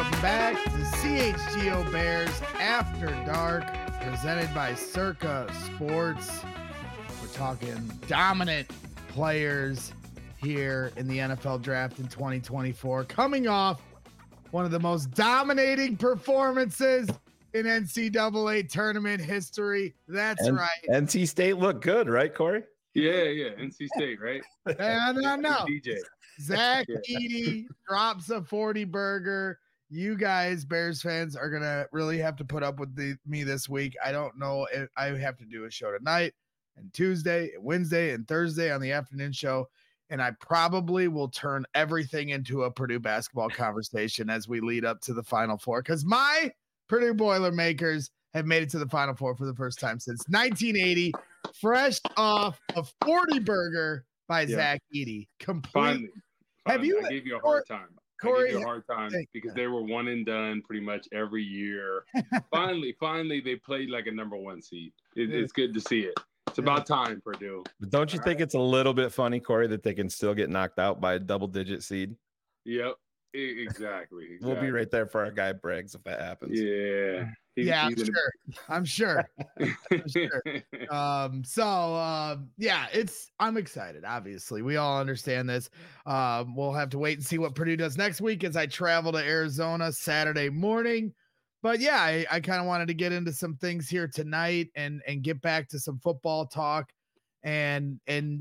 Welcome back to CHGO Bears After Dark, presented by Circa Sports. We're talking dominant players here in the NFL draft in 2024, coming off one of the most dominating performances in NCAA tournament history. That's right. NC State looked good, right, Corey? Yeah. NC State, right? No. DJ. Zach Edey drops a 40 burger. You guys, Bears fans, are going to really have to put up with me this week. I don't know if I have to do a show tonight and Tuesday, and Wednesday, and Thursday on the afternoon show. And I probably will turn everything into a Purdue basketball conversation as we lead up to the Final Four, because my Purdue Boilermakers have made it to the Final Four for the first time since 1980, fresh off a 40 burger by Zach Edey. Finally. Have you? I gave you a hard time. Corey, I gave you a hard time because they were one and done pretty much every year. finally, they played like a number one seed. It's good to see it. It's about time, Purdue. But don't you think it's a little bit funny, Corey, that they can still get knocked out by a double-digit seed? Yep, exactly. We'll be right there for our guy Briggs if that happens. Yeah. I'm sure. I'm excited. Obviously, we all understand this. We'll have to wait and see what Purdue does next week as I travel to Arizona Saturday morning. But yeah, I kind of wanted to get into some things here tonight and get back to some football talk. And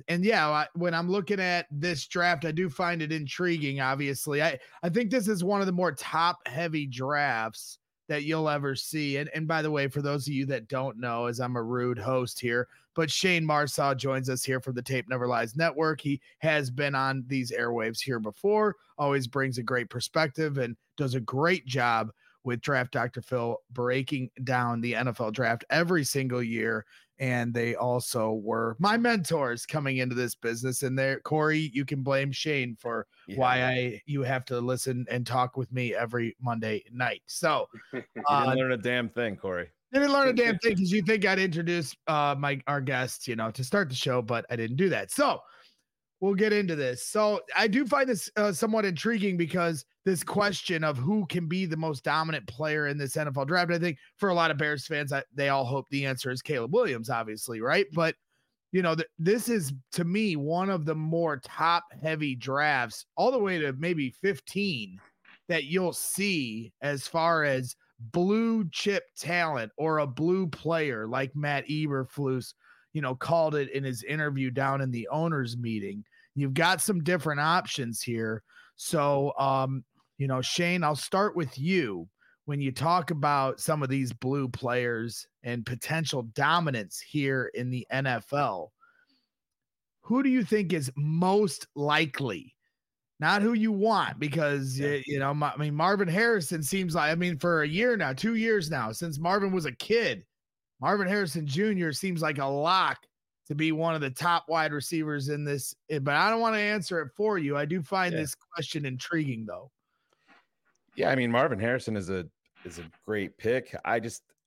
when I'm looking at this draft, I do find it intriguing. Obviously, I think this is one of the more top heavy drafts that you'll ever see. And by the way, for those of you that don't know, as I'm a rude host here, but Shane Marsaw joins us here from the Tape Never Lies Network. He has been on these airwaves here before, always brings a great perspective and does a great job with Draft Dr. Phil breaking down the NFL draft every single year. And they also were my mentors coming into this business. And there, Corey, you can blame Shane for why you have to listen and talk with me every Monday night. So you didn't learn a damn thing, Corey. Didn't learn a damn thing because you think I'd introduce our guests, to start the show, but I didn't do that. So we'll get into this. So I do find this somewhat intriguing because this question of who can be the most dominant player in this NFL draft, I think for a lot of Bears fans, they all hope the answer is Caleb Williams, obviously, right? But, this is, to me, one of the more top-heavy drafts, all the way to maybe 15, that you'll see as far as blue-chip talent or a blue player like Matt Eberflus, called it in his interview down in the owners meeting. You've got some different options here. So, Shane, I'll start with you. When you talk about some of these blue players and potential dominance here in the NFL, who do you think is most likely? Not who you want, because, Marvin Harrison seems like, for a year now, 2 years now, since Marvin was a kid, Marvin Harrison Jr. seems like a lock to be one of the top wide receivers in this, but I don't want to answer it for you. I do find this question intriguing, though. Yeah, Marvin Harrison is a great pick. I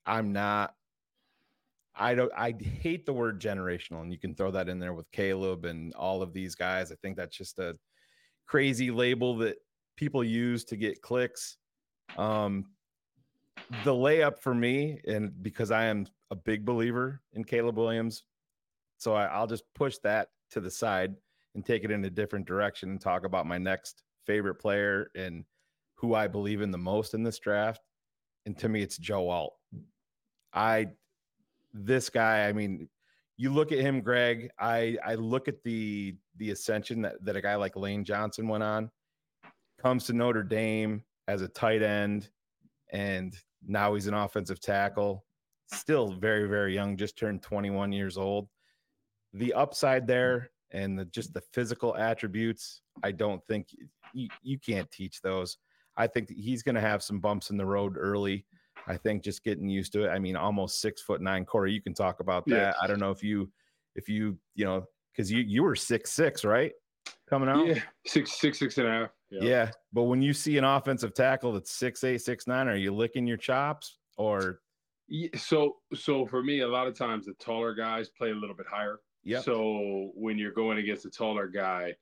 hate the word generational, and you can throw that in there with Caleb and all of these guys. I think that's just a crazy label that people use to get clicks. The layup for me, and because I am a big believer in Caleb Williams, so I'll just push that to the side and take it in a different direction and talk about my next favorite player and who I believe in the most in this draft. And to me, it's Joe Alt. This guy, you look at him, Greg, I look at the ascension that a guy like Lane Johnson went on, comes to Notre Dame as a tight end, and now he's an offensive tackle, still very, very young, just turned 21 years old. The upside there and just the physical attributes, I don't think you can't teach those. I think he's going to have some bumps in the road early. I think just getting used to it. Almost 6'9". Corey, you can talk about that. Yeah. I don't know if you, because you were 6'6", right? Coming out? Yeah, 6'6.5". Yeah. But when you see an offensive tackle that's 6'8", 6'9", are you licking your chops or? Yeah, so for me, a lot of times the taller guys play a little bit higher. Yeah. So when you're going against a taller guy,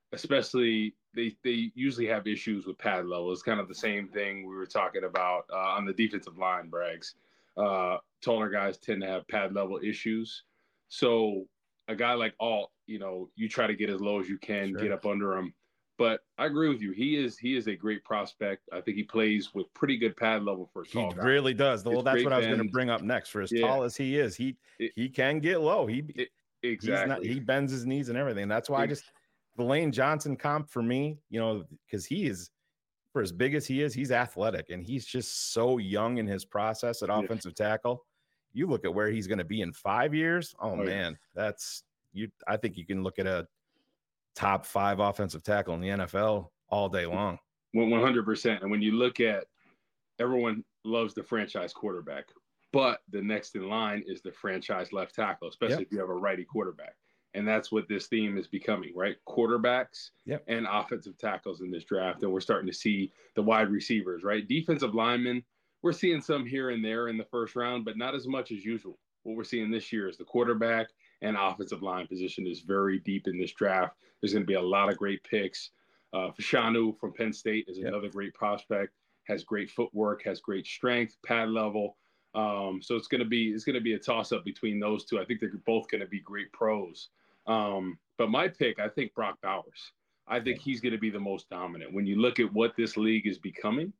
especially they usually have issues with pad level. It's kind of the same thing we were talking about on the defensive line, Braggs. Taller guys tend to have pad level issues. So a guy like Alt, you try to get as low as you can, get up under him. But I agree with you. He is a great prospect. I think he plays with pretty good pad level for a tall guy. He really does. Well, that's what I was going to bend. bring up next. For as tall as he is, he can get low. Exactly. He bends his knees and everything. That's why the Lane Johnson comp for me, because he is, for as big as he is, he's athletic and he's just so young in his process at offensive tackle. You look at where he's going to be in 5 years. Oh man, that's you. I think you can look at a top 5 offensive tackle in the NFL all day long. 100%. And when you look at, everyone loves the franchise quarterback, but the next in line is the franchise left tackle, especially if you have a righty quarterback. And that's what this theme is becoming, right? Quarterbacks and offensive tackles in this draft. And we're starting to see the wide receivers, right? Defensive linemen, we're seeing some here and there in the first round, but not as much as usual. What we're seeing this year is the quarterback and offensive line position is very deep in this draft. There's going to be a lot of great picks. Fashanu from Penn State is another great prospect, has great footwork, has great strength, pad level. So it's going to be a toss up between those two. I think they're both going to be great pros. But my pick, I think Brock Bowers. I think he's going to be the most dominant. When you look at what this league is becoming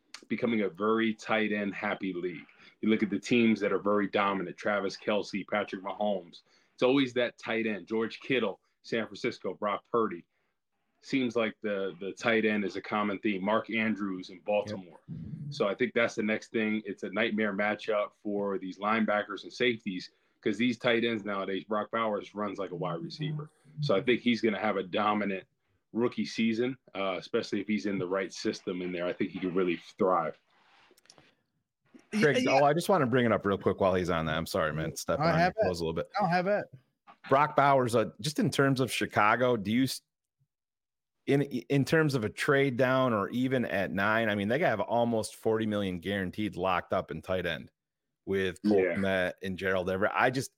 a very tight end happy league. You look at the teams that are very dominant, Travis Kelce, Patrick Mahomes. It's always that tight end, George Kittle, San Francisco, Brock Purdy. Seems like the tight end is a common theme. Mark Andrews in Baltimore. So I think that's the next thing. It's a nightmare matchup for these linebackers and safeties because these tight ends nowadays, Brock Bowers runs like a wide receiver. So I think he's going to have a dominant rookie season, especially if he's in the right system in there. I think he can really thrive. Craig, I just want to bring it up real quick while he's on that. I'm sorry, man. Stepping on your toes a little bit. I'll have it. Brock Bowers, just in terms of Chicago, do you in terms of a trade down or even at 9, I mean, they have almost 40 million guaranteed locked up in tight end with Cole Kmet and Gerald Everett.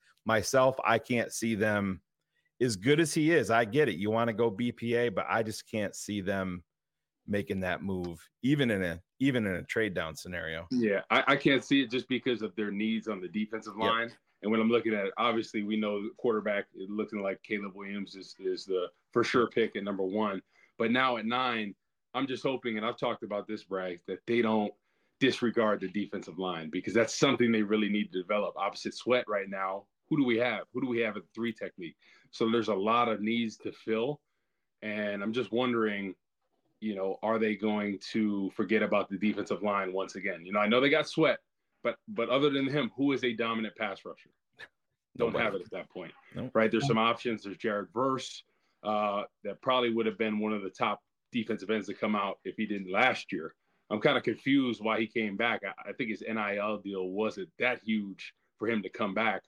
I can't see them as good as he is. I get it. You want to go BPA, but I just can't see them making that move, even in a trade down scenario. Yeah, I can't see it just because of their needs on the defensive line. And when I'm looking at it, obviously we know the quarterback is looking like Caleb Williams is the for sure pick at number 1. But now at 9, I'm just hoping, and I've talked about this, Bragg, that they don't disregard the defensive line because that's something they really need to develop. Opposite Sweat right now, who do we have? Who do we have at the 3 technique? So there's a lot of needs to fill. And I'm just wondering, are they going to forget about the defensive line once again? I know they got Sweat, but other than him, who is a dominant pass rusher? Don't have it at that point, right? There's some options. There's Jared Verse that probably would have been one of the top defensive ends to come out if he didn't last year. I'm kind of confused why he came back. I think his NIL deal wasn't that huge for him to come back.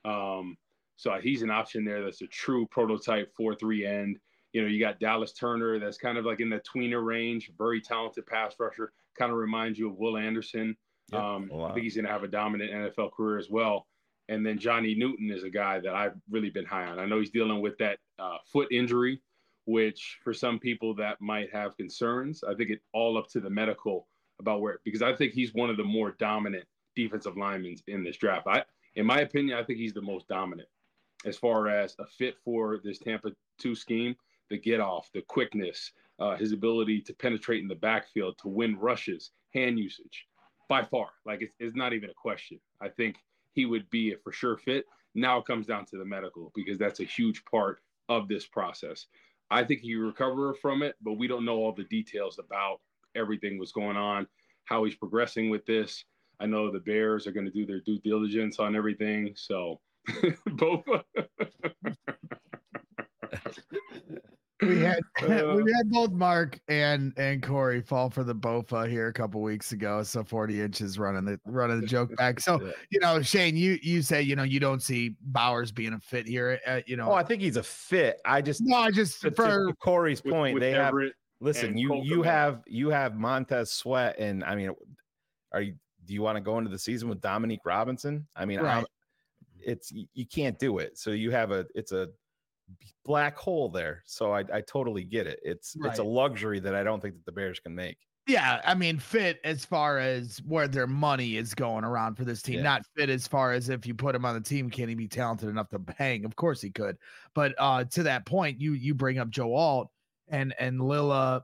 So he's an option there that's a true prototype 4-3 end. You got Dallas Turner that's kind of like in the tweener range, very talented pass rusher, kind of reminds you of Will Anderson. I think he's going to have a dominant NFL career as well. And then Johnny Newton is a guy that I've really been high on. I know he's dealing with that foot injury, which for some people that might have concerns. I think it's all up to the medical about because I think he's one of the more dominant defensive linemen in this draft. In my opinion, I think he's the most dominant as far as a fit for this Tampa 2 scheme. The get off, the quickness, his ability to penetrate in the backfield, to win rushes, hand usage, by far. Like it's not even a question. I think he would be a for sure fit. Now it comes down to the medical because that's a huge part of this process. I think he recover from it, but we don't know all the details about everything that's going on, how he's progressing with this. I know the Bears are going to do their due diligence on everything. So both. We had both Mark and Corey fall for the Bofa here a couple weeks ago. So 40 inches running the joke back. So Shane, you say you don't see Bowers being a fit here. I think he's a fit. For Corey's point, with they Everett have you have Montez Sweat, and I mean, do you want to go into the season with Dominique Robinson? I mean, right. You can't do it. So you have it's a black hole there. So I totally get it. It's a luxury that I don't think that the Bears can make. Yeah, I mean, fit as far as where their money is going around for this team, not fit as far as if you put him on the team, can he be talented enough to hang? Of course he could. But to that point, you bring up Joe Alt, and Lila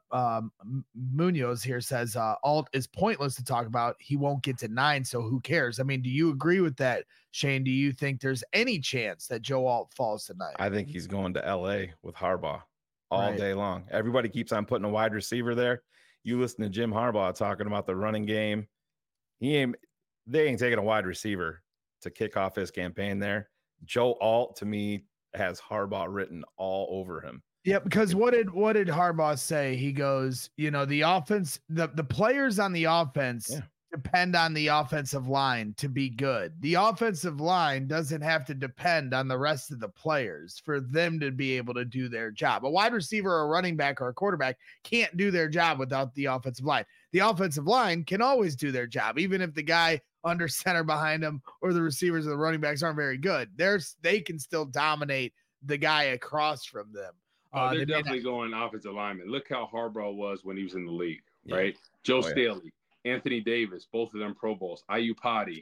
Munoz here says Alt is pointless to talk about. He won't get to 9, so who cares? I mean, do you agree with that, Shane? Do you think there's any chance that Joe Alt falls to 9? I think he's going to LA with Harbaugh all day long. Everybody keeps on putting a wide receiver there. You listen to Jim Harbaugh talking about the running game. They ain't taking a wide receiver to kick off his campaign there. Joe Alt, to me, has Harbaugh written all over him. Yeah, because what did Harbaugh say? He goes, the offense, the players on the offense depend on the offensive line to be good. The offensive line doesn't have to depend on the rest of the players for them to be able to do their job. A wide receiver or a running back or a quarterback can't do their job without the offensive line. The offensive line can always do their job, even if the guy under center behind them or the receivers or the running backs aren't very good. They can still dominate the guy across from them. They're definitely going offensive lineman. Look how Harbaugh was when he was in the league, right? Joe Staley, Anthony Davis, both of them Pro Bowls. Ayupati,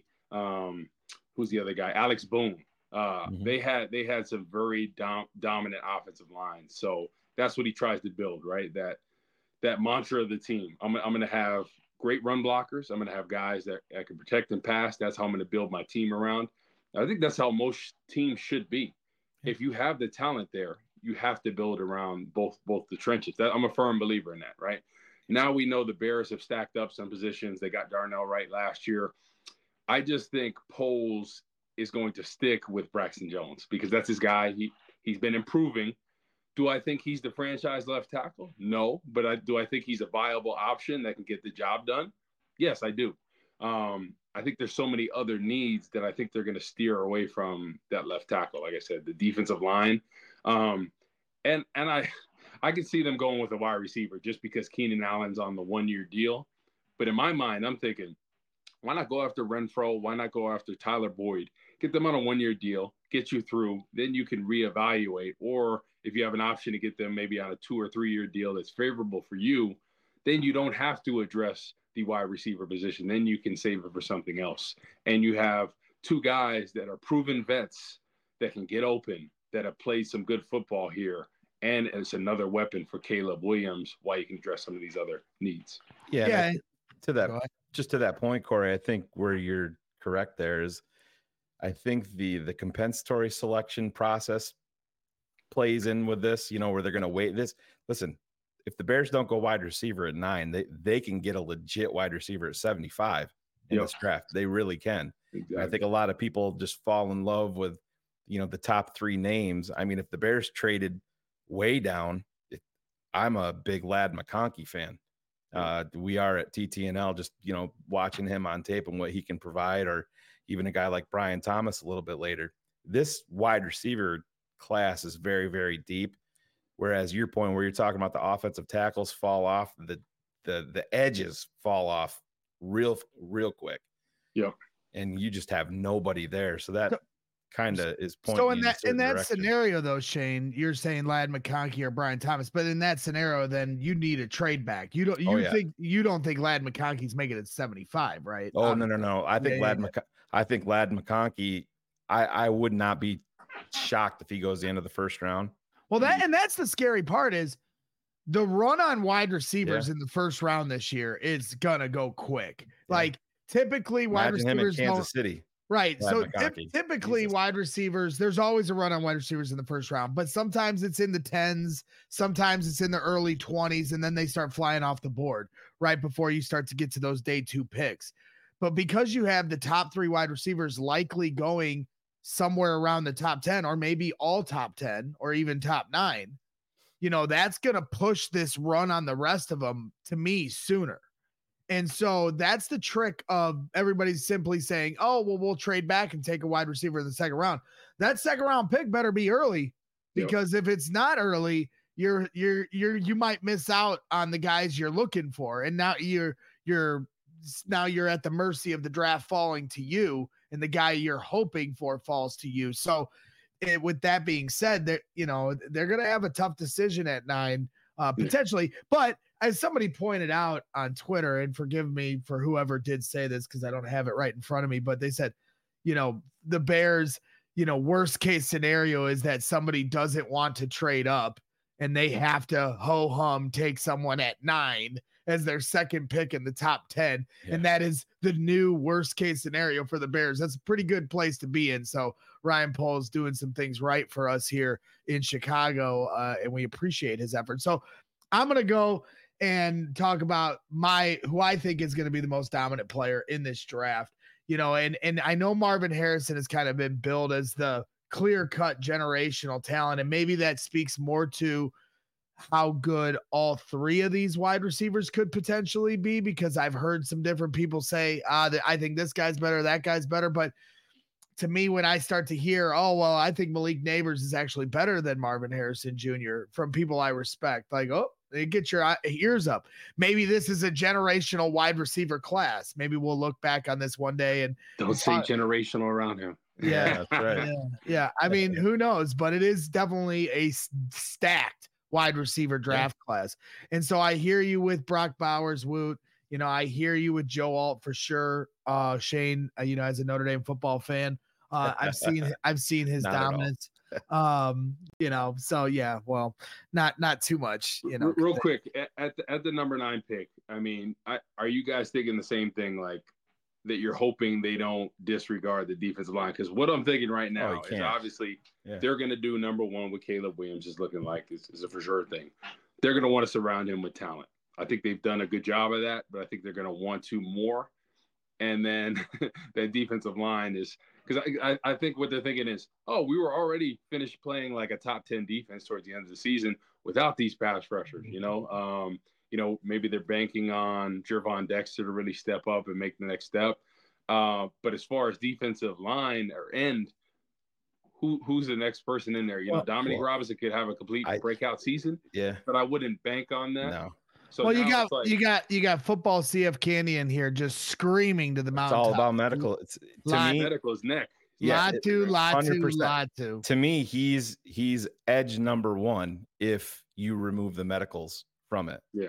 who's the other guy? Alex Boone. They had some very dominant offensive lines. So that's what he tries to build, right? That mantra of the team. I'm going to have great run blockers. I'm going to have guys that can protect and pass. That's how I'm going to build my team around. I think that's how most teams should be. If you have the talent there, you have to build around both the trenches. I'm a firm believer in that, right? Now we know the Bears have stacked up some positions. They got Darnell Wright last year. I just think Poles is going to stick with Braxton Jones because that's his guy. He's been improving. Do I think he's the franchise left tackle? No, but do I think he's a viable option that can get the job done? Yes, I do. I think there's so many other needs that I think they're going to steer away from that left tackle. Like I said, the defensive line. And I could see them going with a wide receiver just because Keenan Allen's on the 1-year deal. But in my mind, I'm thinking, why not go after Renfro? Why not go after Tyler Boyd? Get them on a 1-year deal, get you through. Then you can reevaluate. Or if you have an option to get them maybe on a 2 or 3 year deal that's favorable for you, then you don't have to address the wide receiver position. Then you can save it for something else. And you have 2 guys that are proven vets that can get open, that have played some good football here. And it's another weapon for Caleb Williams while you can address some of these other needs. Yeah. To that point, Corey, I think where you're correct there is I think the compensatory selection process plays in with this, where they're going to wait this. Listen, if the Bears don't go wide receiver at 9, they can get a legit wide receiver at 75 in this draft. They really can. Exactly. I think a lot of people just fall in love with, the top 3 names. I mean, if the Bears traded way down, I'm a big Ladd McConkey fan. We are at TTNL, just, watching him on tape and what he can provide, or even a guy like Brian Thomas a little bit later. This wide receiver class is very, very deep. Whereas your point where you're talking about the offensive tackles fall off, the edges fall off real quick. Yep. And you just have nobody there. So that kind of is pointing. So in that scenario though, Shane, you're saying Ladd McConkey or Brian Thomas, but in that scenario, then you need a trade back. You don't think Ladd McConkey's making it 75, right? Oh, no. I think Ladd McConkey, I would not be shocked if he goes the end of the first round. Well, that's the scary part is the run on wide receivers in the first round this year is gonna go quick. Yeah. Like typically wide receivers him in Kansas City. Right. So typically wide receivers, there's always a run on wide receivers in the first round, but sometimes it's in the 10s, sometimes it's in the early 20s, and then they start flying off the board right before you start to get to those day 2 picks. But because you have the top 3 wide receivers likely going somewhere around the top 10, or maybe all top 10, or even top 9, that's going to push this run on the rest of them to me sooner. And so that's the trick of everybody's simply saying, oh, well, we'll trade back and take a wide receiver in the second round. That second round pick better be early, because if it's not early, you might miss out on the guys you're looking for. And now you're at the mercy of the draft falling to you, and the guy you're hoping for falls to you. So with that being said, they're going to have a tough decision at 9, potentially. But as somebody pointed out on Twitter, and forgive me for whoever did say this because I don't have it right in front of me, but they said, the Bears, worst case scenario is that somebody doesn't want to trade up and they have to ho-hum take someone at 9 as their second pick in the top 10. Yeah. And that is the new worst case scenario for the Bears. That's a pretty good place to be in. So Ryan Poles doing some things right for us here in Chicago, and we appreciate his effort. So I'm going to go and talk about who I think is going to be the most dominant player in this draft. And I know Marvin Harrison has kind of been billed as the clear-cut generational talent, and maybe that speaks more to how good all 3 of these wide receivers could potentially be, because I've heard some different people say, I think this guy's better, that guy's better. But to me, when I start to hear, I think Malik Nabers is actually better than Marvin Harrison Jr. from people I respect, like, get your ears up. Maybe this is a generational wide receiver class. Maybe we'll look back on this one day and don't say generational around him. Yeah, that's right. Yeah. I mean, who knows? But it is definitely a stacked wide receiver draft class. And so I hear you with Brock Bowers, Woot. I hear you with Joe Alt for sure. Shane, as a Notre Dame football fan, I've seen his dominance. So yeah, well, not too much, Real quick, at the number 9 pick, I mean, are you guys thinking the same thing, like that you're hoping they don't disregard the defensive line? Because what I'm thinking right now is obviously they're going to do number 1 with Caleb Williams is looking like is a for sure thing. They're going to want to surround him with talent. I think they've done a good job of that, but I think they're going to want to more. And then that defensive line is – because I think what they're thinking is, we were already finished playing like a top 10 defense towards the end of the season without these pass rushers, maybe they're banking on Gervon Dexter to really step up and make the next step. But as far as defensive line or end, who's the next person in there? Dominique Robinson could have a complete breakout season. Yeah, but I wouldn't bank on that. No. So you got football CF Candy in here just screaming to the mountain. It's all about medical. It's to me, medical is neck. Yeah, Latu. To me, he's edge number 1 if you remove the medicals from it. Yeah.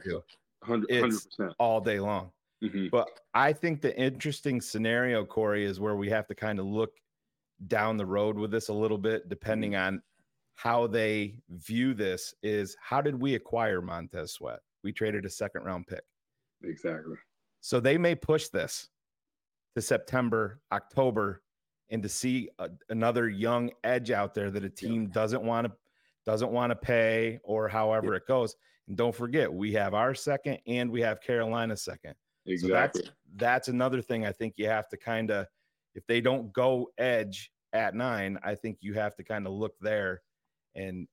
100%. All day long. Mm-hmm. But I think the interesting scenario, Corey, is where we have to kind of look down the road with this a little bit, depending on how they view this, is how did we acquire Montez Sweat? We traded a 2nd-round pick. Exactly. So they may push this to September, October, and to see another young edge out there that a team doesn't want to pay, or however it goes. And don't forget, we have our 2nd and we have Carolina's 2nd. Exactly. So that's another thing I think you have to kind of, if they don't go edge at 9, I think you have to kind of look there, and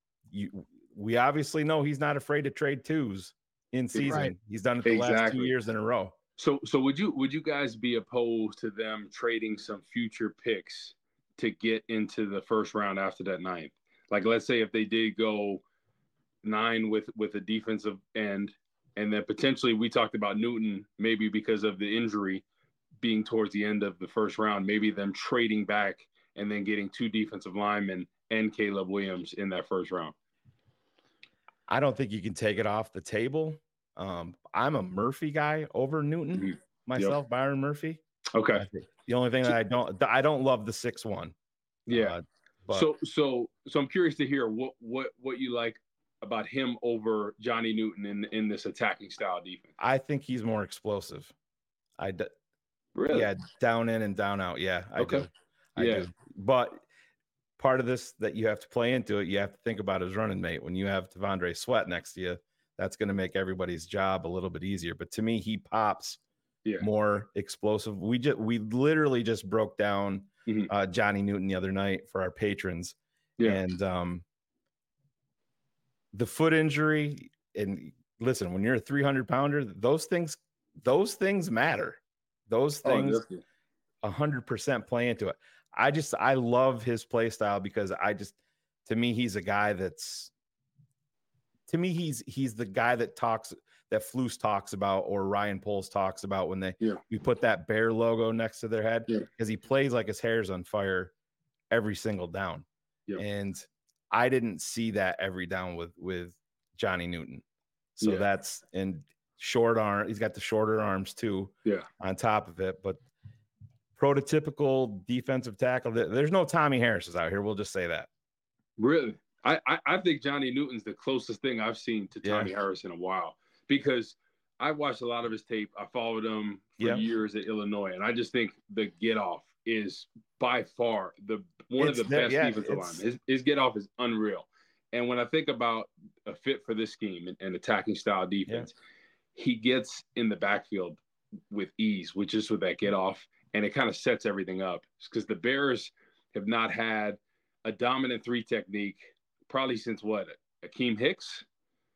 we obviously know he's not afraid to trade 2s in season. Right. He's done it the last 2 years in a row. So would you guys be opposed to them trading some future picks to get into the first round after that 9th? Like, let's say if they did go 9 with a defensive end, and then potentially we talked about Newton, maybe because of the injury being towards the end of the first round, maybe them trading back and then getting 2 defensive linemen and Caleb Williams in that first round. I don't think you can take it off the table. I'm a Murphy guy over Newton myself, Byron Murphy. Okay. The only thing that I don't love the 6'1". Yeah. So I'm curious to hear what you like about him over Johnny Newton in this attacking style defense. I think he's more explosive. Really? Yeah, down in and down out. Yeah, I do. But part of this that you have to play into it, you have to think about his running mate. When you have Devondre Sweat next to you, that's going to make everybody's job a little bit easier. But to me, he pops more explosive. We literally just broke down Johnny Newton the other night for our patrons. Yeah. And the foot injury, and listen, when you're a 300-pounder, those things matter. Those things 100% play into it. I love his play style because to me, he's a guy he's the guy that Flus talks about, or Ryan Poles talks about when you put that bear logo next to their head, because he plays like his hair's on fire every single down. Yep. And I didn't see that every down with Johnny Newton. So that's and short arm. He's got the shorter arms too. Yeah. On top of it, but prototypical defensive tackle. There's no Tommy Harris's out here. We'll just say that. Really, I think Johnny Newton's the closest thing I've seen to Tommy Harris in a while, because I watched a lot of his tape. I followed him for years at Illinois, and I just think the get off is by far one of the best defensive linemen. His get off is unreal. And when I think about a fit for this scheme and attacking style defense, he gets in the backfield with ease, with that get off, and it kind of sets everything up, because the Bears have not had a dominant 3 technique probably since Akeem Hicks.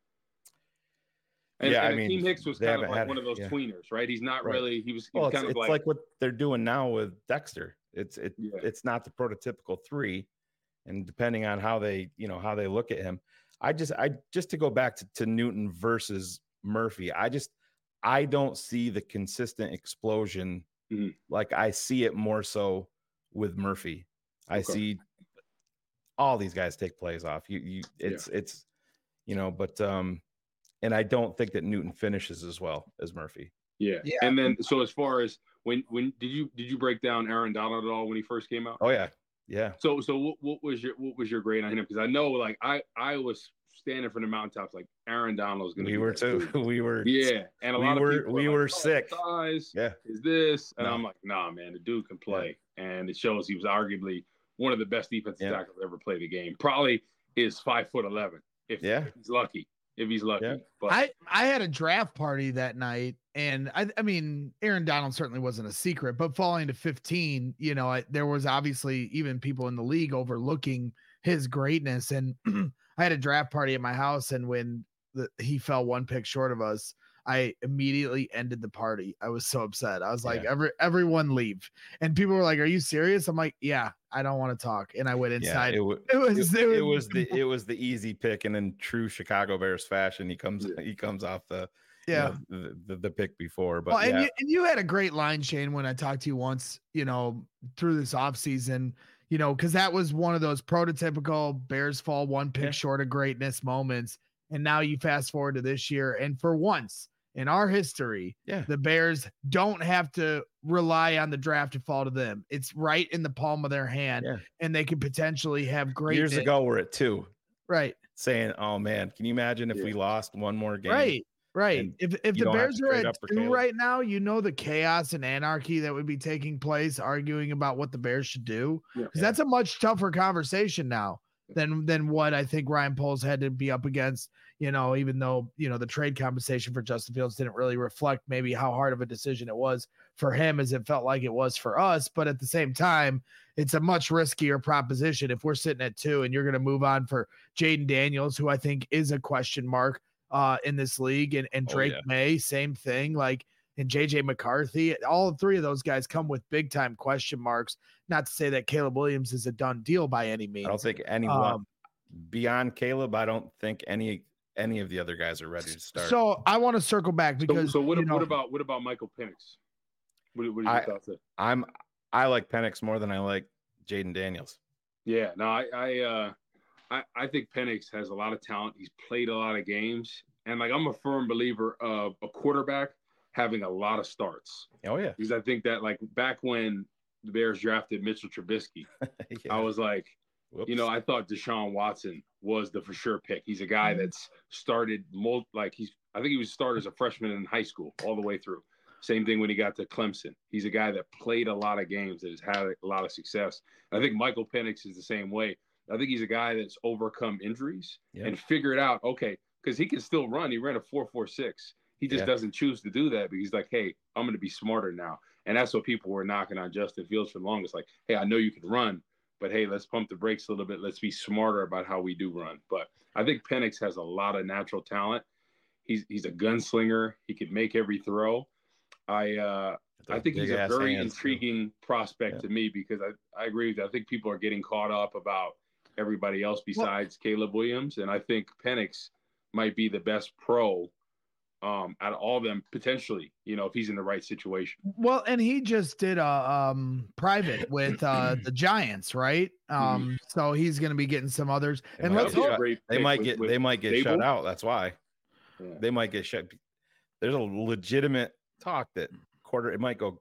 And Akeem Hicks was kind of like one of those tweeners, right? He's not really. He was kind of like what they're doing now with Dexter. It's not the prototypical 3, and depending on how they look at him, I just to go back to Newton versus Murphy. I don't see the consistent explosion like I see it more so with Murphy. I see all these guys take plays off. It's but and I don't think that Newton finishes as well as Murphy. Yeah. And then so as far as when did you break down Aaron Donald at all when he first came out? Oh yeah. So what was your grade on him? Because I know I was standing from the mountaintops like Aaron Donald's going to. We were too. We were. Yeah, and a lot of people were sick. Size, is this? And I'm like, nah, man, the dude can play, and it shows he was arguably one of the best defensive tackles ever played the game. Probably is 5'11" if he's lucky. But I had a draft party that night, and I mean, Aaron Donald certainly wasn't a secret, but falling to 15, there was obviously even people in the league overlooking his greatness. And I had a draft party at my house, and when he fell 1 pick short of us, I immediately ended the party. I was so upset. I was like, everyone leave. And people were like, are you serious? I'm like, yeah, I don't want to talk. And I went inside. It was the easy pick. And in true Chicago Bears fashion, he comes off the pick before. But and you had a great line, Shane, when I talked to you once, through this offseason, because that was one of those prototypical Bears fall 1 pick short of greatness moments. And now you fast forward to this year, and for once in our history, the Bears don't have to rely on the draft to fall to them. It's right in the palm of their hand, and they could potentially have great. Years ago, we're at 2. Right. Saying, oh man, can you imagine if we lost one more game? Right. If the Bears are at 2 right now, the chaos and anarchy that would be taking place, arguing about what the Bears should do, because that's a much tougher conversation now than what I think Ryan Poles had to be up against, even though, the trade compensation for Justin Fields didn't really reflect maybe how hard of a decision it was for him as it felt like it was for us. But at the same time, it's a much riskier proposition if we're sitting at 2 and you're going to move on for Jaden Daniels, who I think is a question mark in this league, and Drake May, same thing, and JJ McCarthy. All 3 of those guys come with big time question marks. Not to say that Caleb Williams is a done deal by any means. I don't think anyone beyond Caleb. I don't think any of the other guys are ready to start. So I want to circle back because what about Michael Penix? What are your thoughts there? I like Penix more than I like Jaden Daniels. Yeah, no, I think Penix has a lot of talent. He's played a lot of games, and I'm a firm believer of a quarterback having a lot of starts. Oh yeah, because I think that back when the Bears drafted Mitchell Trubisky, I was like, I thought Deshaun Watson was the for sure pick. He's a guy that's started I think he was started as a freshman in high school all the way through. Same thing when he got to Clemson. He's a guy that played a lot of games, that has had a lot of success. And I think Michael Penix is the same way. I think he's a guy that's overcome injuries and figured out, because he can still run. He ran a 4.46. He just doesn't choose to do that because he's like, hey, I'm going to be smarter now. And that's what people were knocking on Justin Fields for the longest. Like, hey, I know you can run, but hey, let's pump the brakes a little bit. Let's be smarter about how we do run. But I think Penix has a lot of natural talent. He's a gunslinger. He could make every throw. I think he's a very intriguing prospect to me because I agree with you. I think people are getting caught up about everybody else besides Caleb Williams. And I think Penix might be the best pro out of all of them potentially, if he's in the right situation. Well, and he just did a private with the Giants, right? So he's going to be getting some others. And let's hope they might get shut out. That's why they might get shut. There's a legitimate talk that it might go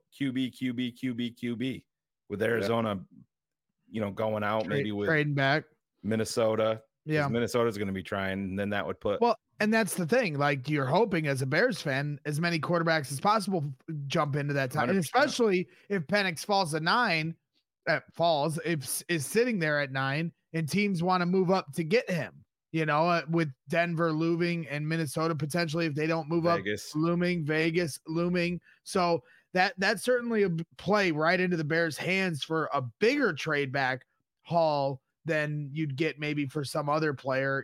QB with Arizona, going out maybe with trading back Minnesota. Yeah, Minnesota's going to be trying, and then that would put. Well, and that's the thing. Like, you're hoping as a Bears fan, as many quarterbacks as possible jump into that time, 100%. And especially if Penix falls at 9, is sitting there at 9, and teams want to move up to get him. With Denver looming and Minnesota potentially, if they don't move Vegas. up, Vegas looming. So that's certainly a play right into the Bears' hands for a bigger trade back haul than you'd get maybe for some other player,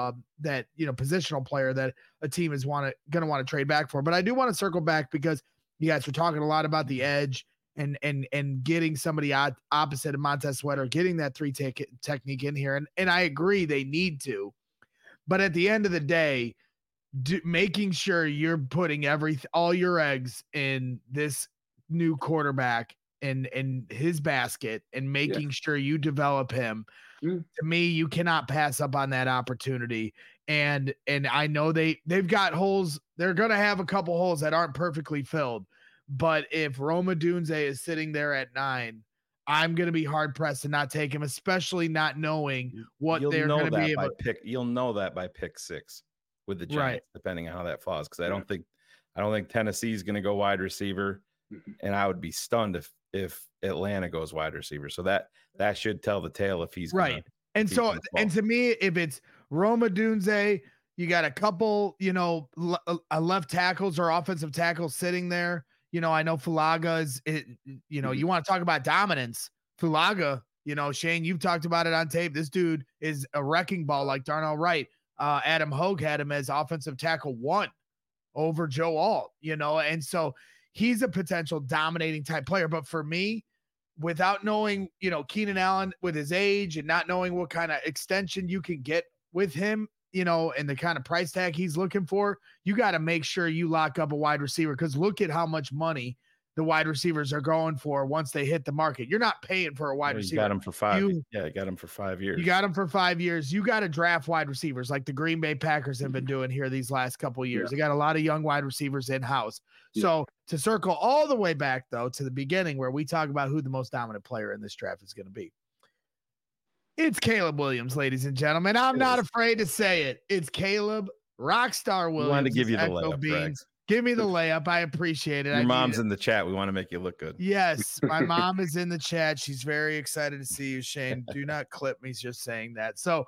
positional player that a team is going to want to trade back for. But I do want to circle back because you guys were talking a lot about the edge and getting somebody opposite of Montez Sweat, or getting that 3 technique in here. And I agree they need to, but at the end of the day, making sure you're putting all your eggs in this new quarterback in his basket and making sure you develop him. To me, you cannot pass up on that opportunity. And I know they've got holes. They're going to have a couple holes that aren't perfectly filled. But if Rome Odunze is sitting there at 9, I'm going to be hard pressed to not take him, especially not knowing what they're going to be able to pick. You'll know that by pick 6 with the Giants, depending on how that falls. Because I don't think Tennessee is going to go wide receiver, and I would be stunned if Atlanta goes wide receiver. So that should tell the tale if he's right. And so, and to me, if it's Rome Odunze, you got a couple, left tackles or offensive tackles sitting there. I know Fulaga is, you want to talk about dominance. Fulaga, Shane, you've talked about it on tape. This dude is a wrecking ball like Darnell Wright. Adam Hogue had him as offensive tackle 1 over Joe Alt, and so he's a potential dominating type player. But for me, without knowing, Keenan Allen with his age and not knowing what kind of extension you can get with him, and the kind of price tag he's looking for, you got to make sure you lock up a wide receiver, because look at how much money the wide receivers are going for once they hit the market. You're not paying for a wide receiver. You got him for 5. You got him for 5 years. You got him for 5 years. You got to draft wide receivers like the Green Bay Packers have been doing here these last couple of years. They got a lot of young wide receivers in-house. So to circle all the way back, though, to the beginning where we talk about who the most dominant player in this draft is going to be, it's Caleb Williams, ladies and gentlemen. I'm not afraid to say it. It's Caleb Rockstar Williams. We wanted to give you the layup, Rex. Give me the layup. I appreciate it. Your mom's in the chat. We want to make you look good. Yes, my mom is in the chat. She's very excited to see you, Shane. Do not clip me just saying that. So,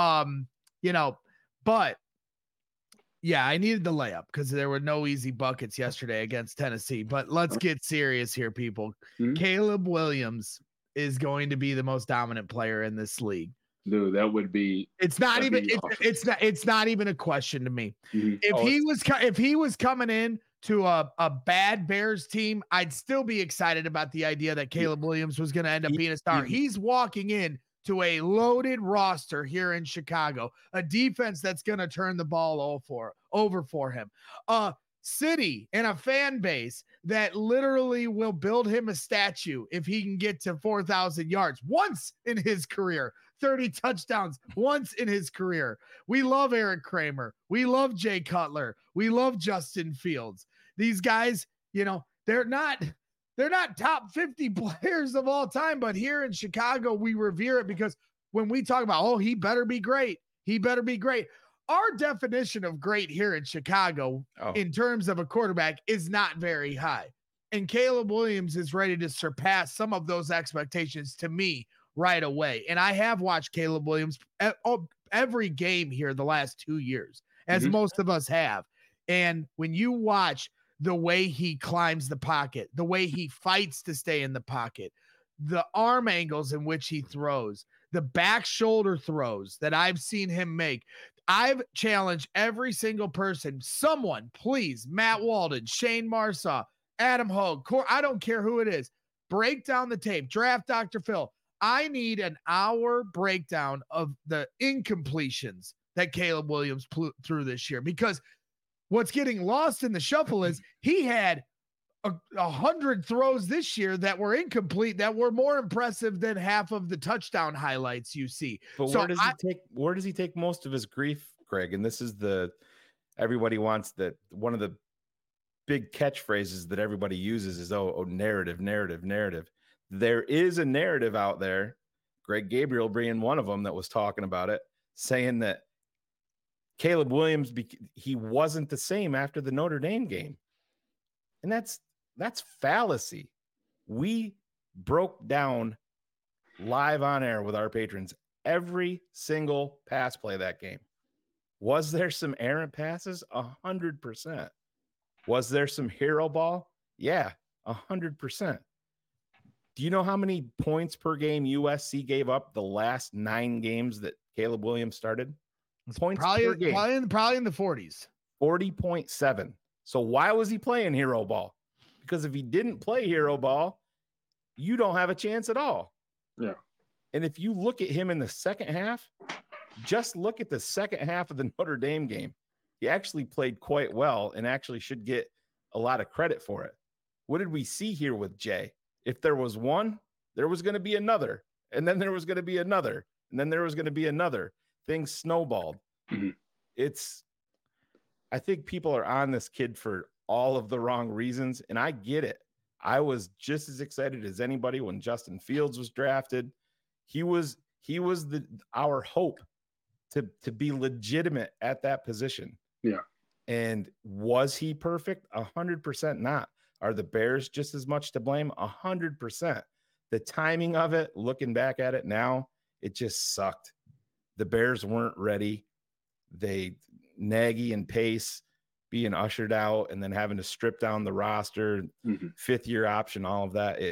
but yeah, I needed the layup because there were no easy buckets yesterday against Tennessee. But let's get serious here, people. Caleb Williams is going to be the most dominant player in this league. Dude, that would be. It's not even. It's not even a question to me. If he was coming in to a bad Bears team, I'd still be excited about the idea that Caleb Williams was going to end up being a star. He's walking in to a loaded roster here in Chicago, a defense that's going to turn the ball over for him, a city and a fan base that literally will build him a statue if he can get to 4,000 yards once in his career, 30 touchdowns once in his career. We love Eric Kramer. We love Jay Cutler. We love Justin Fields. These guys, they're not top 50 players of all time, but here in Chicago, we revere it because when we talk about, he better be great. He better be great. Our definition of great here in Chicago in terms of a quarterback is not very high. And Caleb Williams is ready to surpass some of those expectations to me right away. And I have watched Caleb Williams every game here the last 2 years, as most of us have. And when you watch the way he climbs the pocket, the way he fights to stay in the pocket, the arm angles in which he throws, the back shoulder throws that I've seen him make, I've challenged every single person, someone, please, Matt Walden, Shane Marsaw, Adam Hogue, I don't care who it is, break down the tape, draft Dr. Phil. I need an hour breakdown of the incompletions that Caleb Williams threw this year, because what's getting lost in the shuffle is he had 100 throws this year that were incomplete, that were more impressive than half of the touchdown highlights you see. But so where does he take most of his grief, Greg? And this is everybody wants that. One of the big catchphrases that everybody uses is, oh, narrative. There is a narrative out there, Greg Gabriel being one of them that was talking about it, saying that Caleb Williams, he wasn't the same after the Notre Dame game. And that's fallacy. We broke down live on air with our patrons every single pass play that game. Was there some errant passes? 100%. Was there some hero ball? Yeah, 100%. Do you know how many points per game USC gave up the last 9 games that Caleb Williams started? Points per game. Probably in the 40s. 40.7. So why was he playing hero ball? Because if he didn't play hero ball, you don't have a chance at all. Yeah. And if you look at him in the second half, just look at the second half of the Notre Dame game. He actually played quite well and actually should get a lot of credit for it. What did we see here with Jay? If there was one, there was going to be another. And then there was going to be another. And then there was going to be another. Things snowballed. Mm-hmm. I think people are on this kid for all of the wrong reasons, and I get it. I was just as excited as anybody when Justin Fields was drafted. He was our hope to be legitimate at that position. Yeah. And was he perfect? 100% not. Are the Bears just as much to blame? 100%. The timing of it, looking back at it now, it just sucked. The Bears weren't ready. Nagy and Pace being ushered out and then having to strip down the roster, 5th year option, all of that.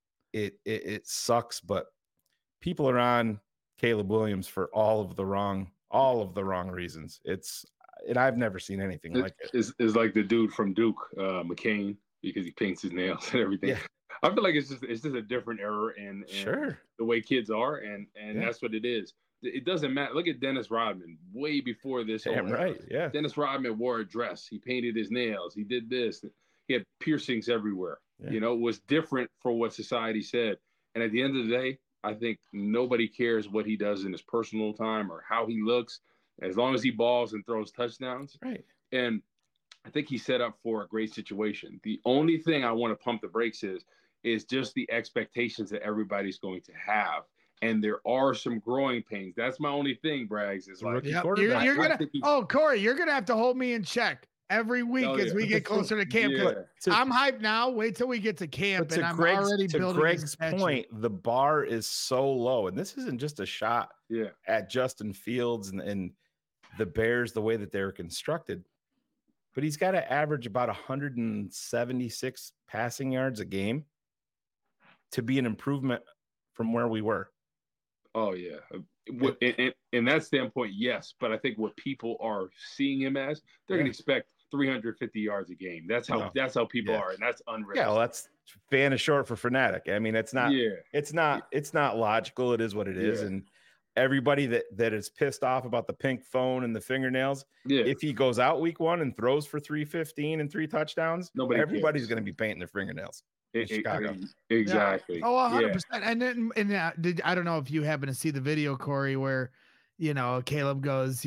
It sucks, but people are on Caleb Williams for all of the wrong reasons. And I've never seen anything like it. It's like the dude from Duke, McCain, because he paints his nails and everything. Yeah. I feel like it's just a different era in sure. the way kids are, and that's what it is. It doesn't matter. Look at Dennis Rodman way before this. Damn right. Yeah. Dennis Rodman wore a dress. He painted his nails. He did this. He had piercings everywhere. Yeah. You know, it was different for what society said. And at the end of the day, I think nobody cares what he does in his personal time or how he looks, as long as he balls and throws touchdowns. Right. And I think he's set up for a great situation. The only thing I want to pump the brakes is just the expectations that everybody's going to have. And there are some growing pains. That's my only thing, Braggs. Is like, Corey, you're gonna have to hold me in check every week as we get closer to camp. I'm hyped now. Wait till we get to camp, and I'm already building. To Greg's point, the bar is so low, and this isn't just a shot at Justin Fields and the Bears the way that they're constructed, but he's got to average about 176 passing yards a game to be an improvement from where we were. Oh, yeah. In that standpoint, yes. But I think what people are seeing him as, they're going to expect 350 yards a game. That's how people are, and that's unrealistic. Yeah, well, that's fan is short for fanatic. I mean, it's not logical. It is what it is. And everybody that is pissed off about the pink phone and the fingernails, if he goes out week 1 and throws for 315 and 3 touchdowns, everybody's going to be painting their fingernails. Chicago. Exactly. Yeah. Oh, 100%. And then, I don't know if you happen to see the video, Corey, where, Caleb goes,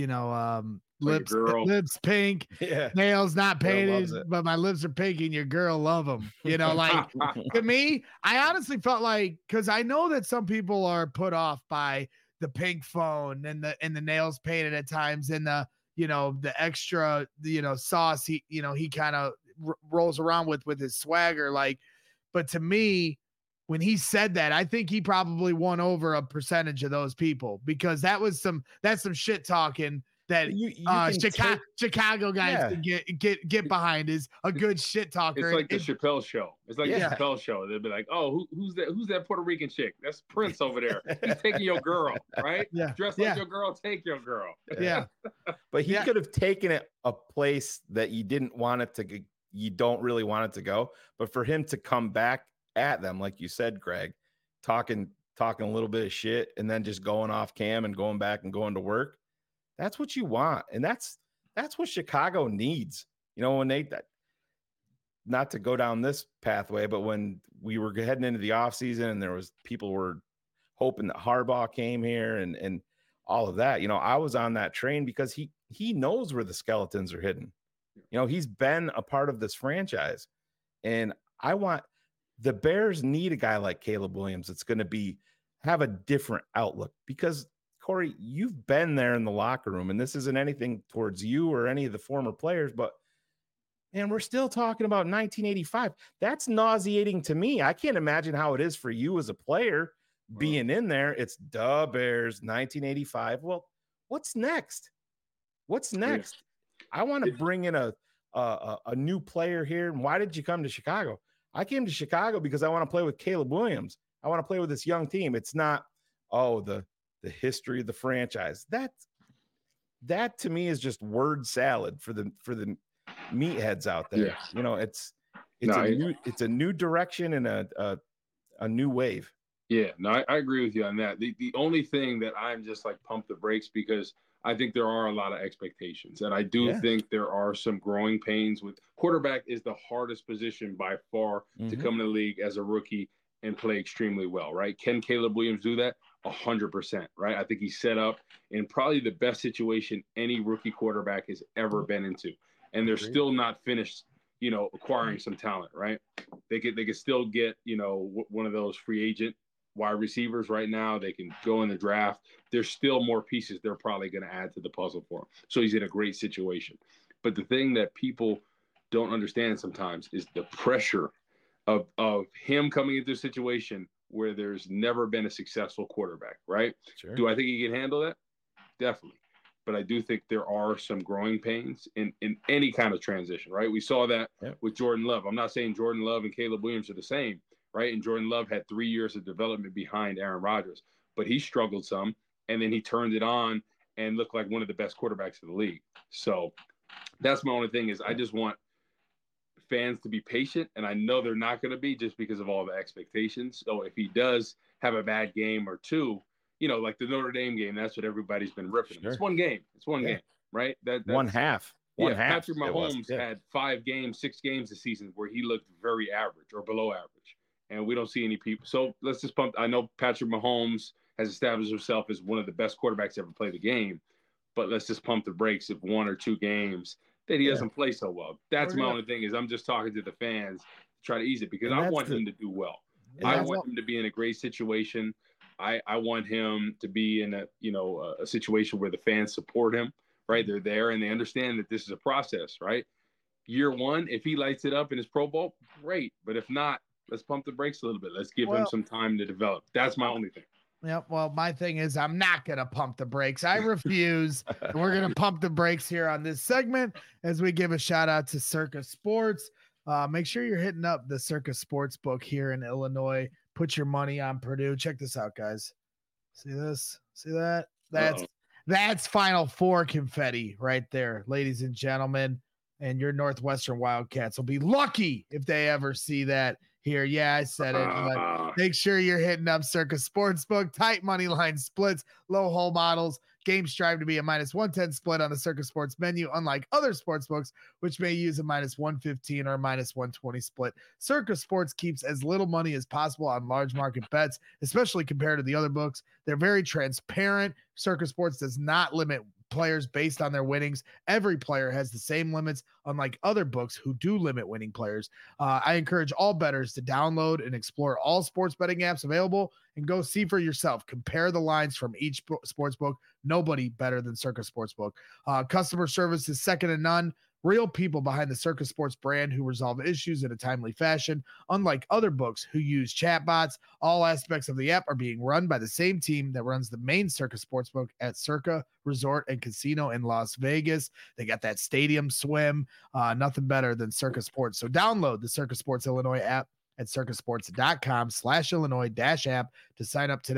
lips pink, nails not painted, but my lips are pink and your girl love them. Like to me, I honestly felt like, because I know that some people are put off by the pink phone and the nails painted at times and the extra, sauce he kind of rolls around with his swagger, like. But to me, when he said that, I think he probably won over a percentage of those people, because that's some shit talking that Chicago guys can get behind, is a good shit talker. It's like the Chappelle show. It's like the Chappelle show. They'll be like, oh, who's that Puerto Rican chick? That's Prince over there. He's taking your girl, right? Yeah. Dress like your girl, take your girl. Yeah. But he could have taken it a place that you didn't want it to. You don't really want it to go, but for him to come back at them, like you said, Greg, talking a little bit of shit and then just going off cam and going back and going to work, that's what you want. And that's what Chicago needs. You know, when they, not to go down this pathway, but when we were heading into the offseason and there was people were hoping that Harbaugh came here and all of that, you know, I was on that train because he knows where the skeletons are hidden. You know, he's been a part of this franchise, and the Bears need a guy like Caleb Williams that's going to have a different outlook, because Corey, you've been there in the locker room, and this isn't anything towards you or any of the former players, but and we're still talking about 1985. That's nauseating to me. I can't imagine how it is for you as a player being in there. It's the Bears, 1985. Well, what's next? What's next? I want to bring in a new player here. And why did you come to Chicago? I came to Chicago because I want to play with Caleb Williams. I want to play with this young team. It's not, the history of the franchise. That to me is just word salad for the meatheads out there. Yeah. You know, it's a new direction and a new wave. Yeah, no, I agree with you on that. The only thing that I'm just like pump the brakes, because I think there are a lot of expectations, and I do think there are some growing pains with quarterback. Is the hardest position by far to come in the league as a rookie and play extremely well, right? Can Caleb Williams do that? 100%, right? I think he's set up in probably the best situation any rookie quarterback has ever been into. And they're still not finished, you know, acquiring some talent, right? They could still get, you know, one of those free agent wide receivers right now. They can go in the draft. There's still more pieces they're probably going to add to the puzzle for him. So he's in a great situation. But the thing that people don't understand sometimes is the pressure of him coming into a situation where there's never been a successful quarterback, right? Sure. Do I think he can handle that? Definitely. But I do think there are some growing pains in any kind of transition, right? We saw that with Jordan Love. I'm not saying Jordan Love and Caleb Williams are the same, right? And Jordan Love had 3 years of development behind Aaron Rodgers, but he struggled some, and then he turned it on and looked like one of the best quarterbacks in the league. So that's my only thing is I just want fans to be patient, and I know they're not going to be just because of all the expectations. So if he does have a bad game or two, you know, like the Notre Dame game, that's what everybody's been ripping him. It's one game. It's one game, right? That's one half. Patrick Mahomes had 5 games, 6 games this season where he looked very average or below average, and we don't see any people. So let's just pump. I know Patrick Mahomes has established himself as one of the best quarterbacks to ever play the game, but let's just pump the brakes if 1 or 2 games that he doesn't play so well. That's my only thing is I'm just talking to the fans to try to ease it, because I want him to do well. I want him to be in a great situation. I want him to be in a situation where the fans support him, right? They're there and they understand that this is a process, right? Year 1, if he lights it up in his Pro Bowl, great. But if not, let's pump the brakes a little bit. Let's give him some time to develop. That's my only thing. Yeah, well, my thing is I'm not going to pump the brakes. I refuse. We're going to pump the brakes here on this segment as we give a shout out to Circa Sports. Make sure you're hitting up the Circa Sports book here in Illinois. Put your money on Purdue. Check this out, guys. See this? See that? That's Final Four confetti right there, ladies and gentlemen. And your Northwestern Wildcats will be lucky if they ever see that here. Yeah, I said it. But make sure you're hitting up Circa Sportsbook. Tight money line splits, low hole models. Games strive to be a -110 split on the Circa Sports menu, unlike other sportsbooks, which may use a -115 or a -120 split. Circa Sports keeps as little money as possible on large market bets, especially compared to the other books. They're very transparent. Circa Sports does not limit players based on their winnings. Every player has the same limits, unlike other books who do limit winning players. I encourage all bettors to download and explore all sports betting apps available and go see for yourself. Compare the lines from each sports book. Nobody better than Circa Sportsbook. Customer service is second to none. Real people behind the Circa Sports brand who resolve issues in a timely fashion. Unlike other books who use chatbots, all aspects of the app are being run by the same team that runs the main Circa Sportsbook at Circa Resort and Casino in Las Vegas. They got that stadium swim. Nothing better than Circa Sports. So download the Circa Sports Illinois app at circasports.com/Illinois-app to sign up today.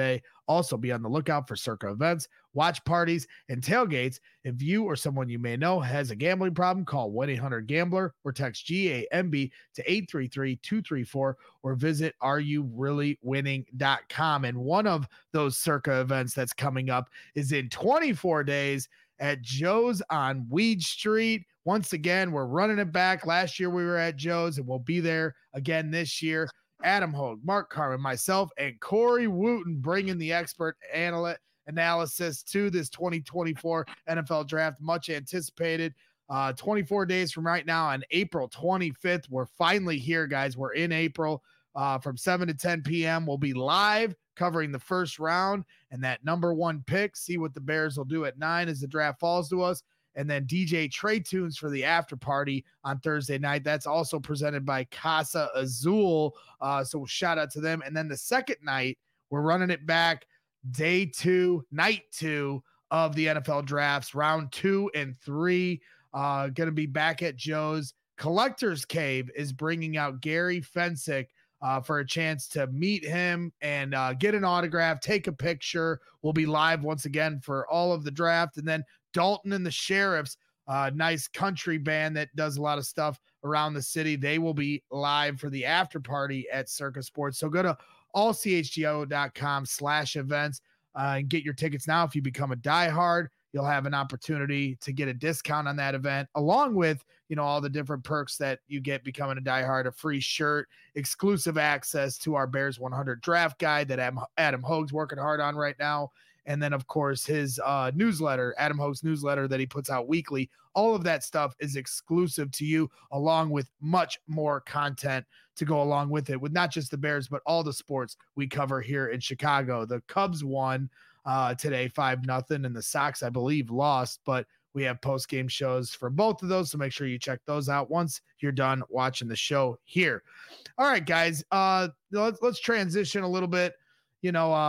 Also, be on the lookout for Circa events, watch parties, and tailgates. If you or someone you may know has a gambling problem, call 1-800-GAMBLER or text GAMB to 833-234 or visit areyourreallywinning.com. And one of those Circa events that's coming up is in 24 days at Joe's on Weed Street. Once again, we're running it back. Last year we were at Joe's, and we'll be there again this year. Adam Hogue, Mark Carman, myself, and Corey Wooten bringing the expert analysis to this 2024 NFL draft. Much anticipated. 24 days from right now on April 25th. We're finally here, guys. We're in April from 7 to 10 p.m. We'll be live covering the first round and that number 1 pick. See what the Bears will do at 9 as the draft falls to us. And then DJ Trey Tunes for the after party on Thursday night. That's also presented by Casa Azul. So shout out to them. And then the second night, we're running it back day 2, night 2 of the NFL drafts, round 2 and 3. Going to be back at Joe's. Collector's Cave is bringing out Gary Fensick for a chance to meet him and get an autograph, take a picture. We'll be live once again for all of the draft. And then Dalton and the Sheriffs, nice country band that does a lot of stuff around the city. They will be live for the after party at Circa Sports. So go to allchgo.com/events and get your tickets now. If you become a diehard, you'll have an opportunity to get a discount on that event, along with, all the different perks that you get becoming a diehard, a free shirt, exclusive access to our Bears 100 draft guide that Adam Hogue's working hard on right now. And then, of course, his newsletter, Adam Hogue's newsletter that he puts out weekly. All of that stuff is exclusive to you, along with much more content to go along with it, with not just the Bears, but all the sports we cover here in Chicago. The Cubs won today 5-0, and the Sox, I believe, lost, but we have post-game shows for both of those, so make sure you check those out once you're done watching the show here. All right, guys, let's transition a little bit. We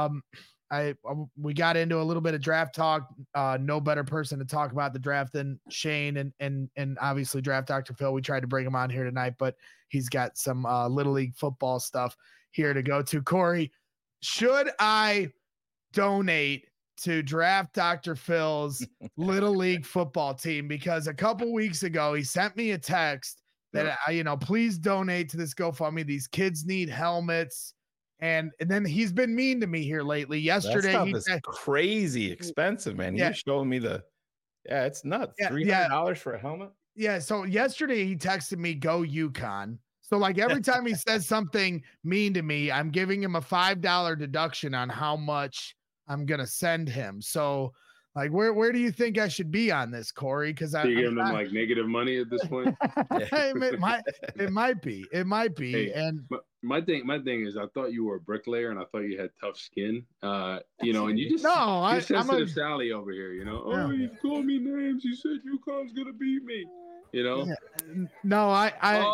got into a little bit of draft talk. No better person to talk about the draft than Shane and obviously Draft Dr. Phil. We tried to bring him on here tonight, but he's got some Little League football stuff here to go to. Corey, should I donate to Draft Dr. Phil's Little League football team? Because a couple weeks ago, he sent me a text that, please donate to this GoFundMe. These kids need helmets. And then he's been mean to me here lately. Yesterday, he's crazy expensive, man. He was showing me it's nuts. $300 for a helmet. Yeah. So yesterday he texted me, "Go UConn." So like every time he says something mean to me, I'm giving him a $5 deduction on how much I'm gonna send him. So like, where do you think I should be on this, Corey? Because I'm giving them like negative money at this point. it might be. Hey, and my thing is, I thought you were a bricklayer, and I thought you had tough skin. And you just I'm sensitive Sally over here. Oh, you called me names. You said UConn's gonna beat me. No,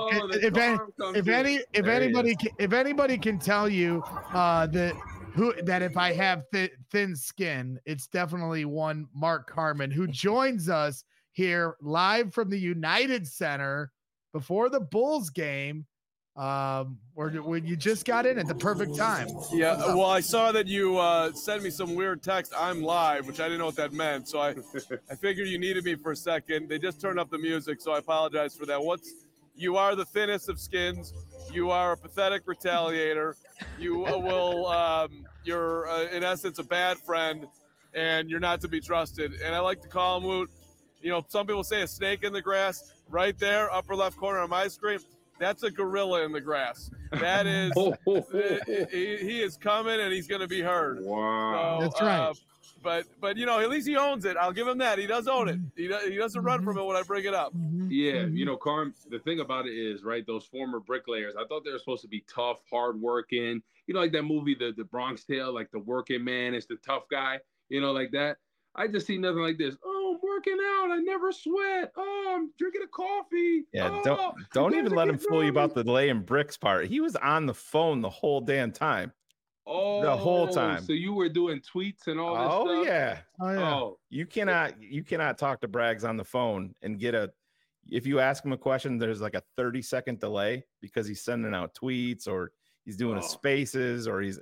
if anybody can tell you that if I have thin skin, it's definitely one Mark Carman, who joins us here live from the United Center before the Bulls game. Where you just got in at the perfect time. Yeah, well, I saw that you sent me some weird text. I'm live, which I didn't know what that meant. So I figured you needed me for a second. They just turned up the music, so I apologize for that. You are the thinnest of skins. You are a pathetic retaliator. You you're in essence a bad friend, and you're not to be trusted. And I like to call him Woot. Some people say a snake in the grass. Right there, upper left corner on my screen. That's a gorilla in the grass. That is, he is coming and he's going to be heard. Wow, so, that's right. But at least he owns it. I'll give him that. He does own it. He doesn't run from it when I bring it up. Yeah, Carm, the thing about it is, right, those former bricklayers, I thought they were supposed to be tough, hardworking. Like that movie, the Bronx Tale, like the working man is the tough guy, like that. I just see nothing like this. Oh, I'm working out. I never sweat. Oh, I'm drinking a coffee. Yeah, don't even let him fool you about the laying bricks part. He was on the phone the whole damn time. Oh, the whole time. So you were doing tweets and all this stuff? Yeah. Oh, yeah. Oh, you cannot talk to Braggs on the phone and if you ask him a question, there's like a 30-second delay because he's sending out tweets or he's doing a spaces or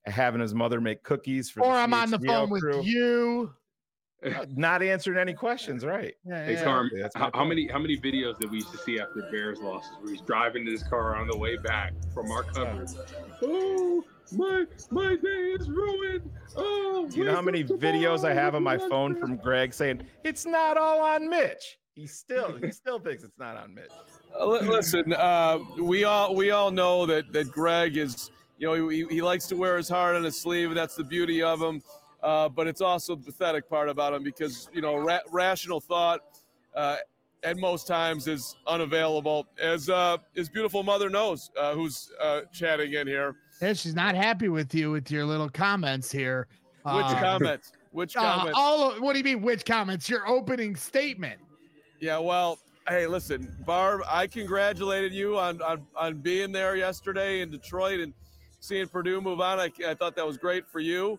having his mother make cookies for or the I'm on the CHGO phone crew. with you. Not answering any questions, right? Hey, Yeah. Carm, That's my how many videos that we used to see after Bears losses where he's driving in his car on the way back from our coverage? Oh, my day is ruined. Oh, Do you know how many videos I have on my phone from Greg saying it's not all on Mitch? He still thinks it's not on Mitch. Listen, we all know that Greg is, he likes to wear his heart on his sleeve, and that's the beauty of him. But it's also the pathetic part about him because, rational thought at most times is unavailable, as his beautiful mother knows, who's chatting in here. Yeah, she's not happy with you with your little comments here. Which comments? Which comments? What do you mean, which comments? Your opening statement. Yeah, well, hey, listen, Barb, I congratulated you on being there yesterday in Detroit and seeing Purdue move on. I thought that was great for you.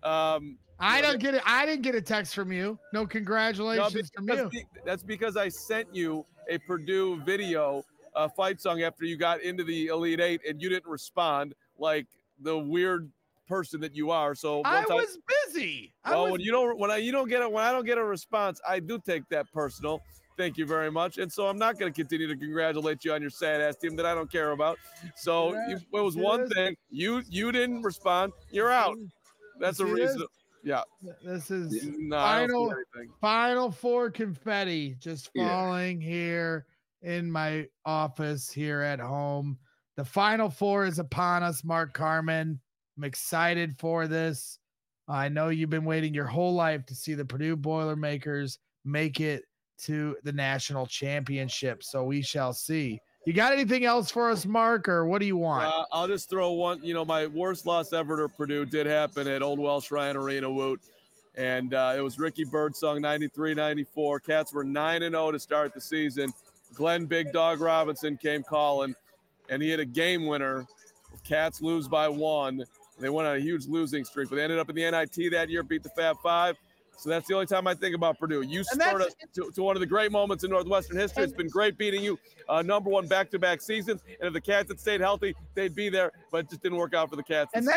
I didn't get a text from you. No congratulations from you. That's because I sent you a Purdue video fight song after you got into the Elite Eight and you didn't respond like the weird person that you are. So I was busy. When I don't get a response, I do take that personal. Thank you very much. And so I'm not going to continue to congratulate you on your sad ass team that I don't care about. So it was one thing. You didn't respond. You're out. That's a reason. Yeah. This is final Final Four confetti just falling here in my office here at home. The Final Four is upon us, Mark Carman. I'm excited for this. I know you've been waiting your whole life to see the Purdue Boilermakers make it to the national championship. So we shall see. You got anything else for us, Mark, or what do you want? I'll just throw one. My worst loss ever to Purdue did happen at Old Welsh Ryan Arena, Woot. And it was Ricky Birdsong, 93-94. Cats were 9-0 to start the season. Glenn Big Dog Robinson came calling, and he had a game winner. Cats lose by 1. They went on a huge losing streak, but they ended up in the NIT that year, beat the Fab Five. So that's the only time I think about Purdue. You spurred us to one of the great moments in Northwestern history. It's been great beating you number one back-to-back seasons. And if the Cats had stayed healthy, they'd be there. But it just didn't work out for the Cats. And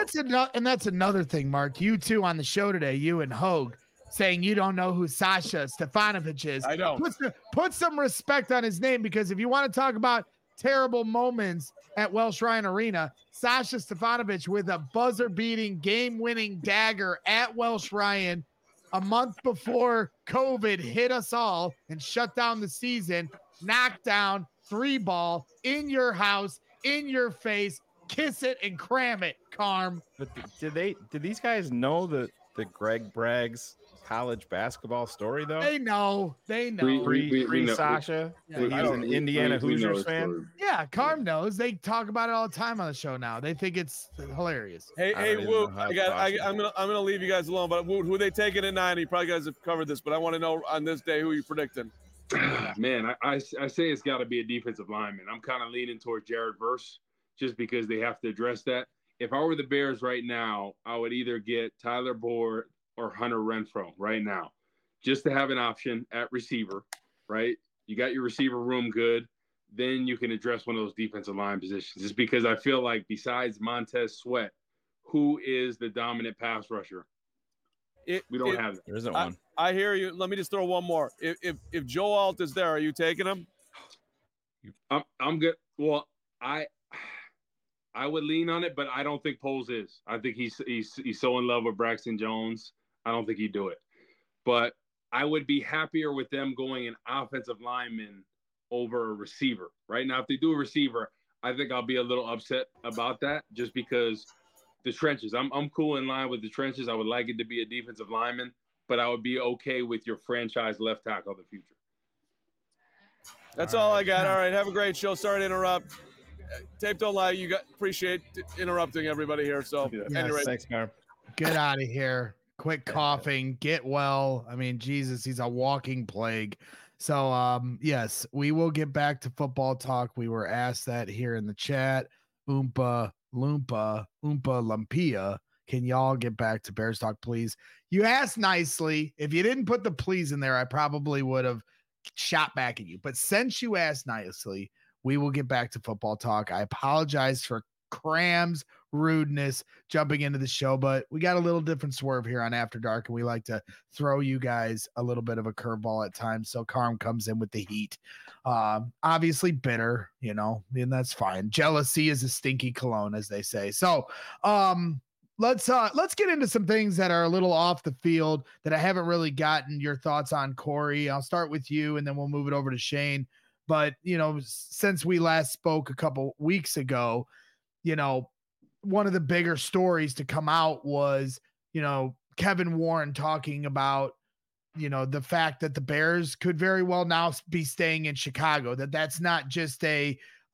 that's another thing, Mark. You two on the show today, you and Hogue, saying you don't know who Sasha Stefanovic is. I don't. Put some respect on his name, because if you want to talk about terrible moments at Welsh Ryan Arena, Sasha Stefanovic with a buzzer-beating, game-winning dagger at Welsh Ryan a month before COVID hit us all and shut down the season, knocked down 3-ball in your house, in your face, kiss it and cram it, Carm. But did these guys know the Greg Bragg's college basketball story though? They know. Pre Sasha. Yeah. He's an Indiana Hoosiers fan. Yeah, Carm knows. They talk about it all the time on the show now. They think it's hilarious. Hey, Woot, I'm gonna leave you guys alone. But Woot, who they taking at 9? You probably guys have covered this, but I want to know on this day who you predicting. Man, I say it's got to be a defensive lineman. I'm kind of leaning toward Jared Verse just because they have to address that. If I were the Bears right now, I would either get Tyler Boyd or Hunter Renfrow right now, just to have an option at receiver, right? You got your receiver room good. Then you can address one of those defensive line positions. Just because I feel like besides Montez Sweat, who is the dominant pass rusher? We don't have that. There isn't one. I hear you. Let me just throw one more. If Joe Alt is there, are you taking him? I'm good. Well, I would lean on it, but I don't think Poles is. I think he's so in love with Braxton Jones. I don't think he'd do it. But I would be happier with them going an offensive lineman over a receiver. Right now, if they do a receiver, I think I'll be a little upset about that just because the trenches. I'm cool in line with the trenches. I would like it to be a defensive lineman, but I would be okay with your franchise left tackle of the future. That's all I got. All right, have a great show. Sorry to interrupt. Tape don't lie. Appreciate interrupting everybody here. So anyway, thanks, Carm. Get out of here. Quit coughing. Get well. I mean, Jesus, he's a walking plague. So, yes, we will get back to football talk. We were asked that here in the chat. Oompa Lumpia. Can y'all get back to Bears talk, please? You asked nicely. If you didn't put the please in there, I probably would have shot back at you. But since you asked nicely, we will get back to football talk. I apologize for Cram's rudeness jumping into the show, but we got a little different swerve here on After Dark, and we like to throw you guys a little bit of a curveball at times. So Carm comes in with the heat. Obviously bitter, and that's fine. Jealousy is a stinky cologne, as they say. So let's get into some things that are a little off the field that I haven't really gotten your thoughts on, Corey. I'll start with you, and then we'll move it over to Shane. But, since we last spoke a couple weeks ago, one of the bigger stories to come out was, Kevin Warren talking about, the fact that the Bears could very well now be staying in Chicago, that's not just a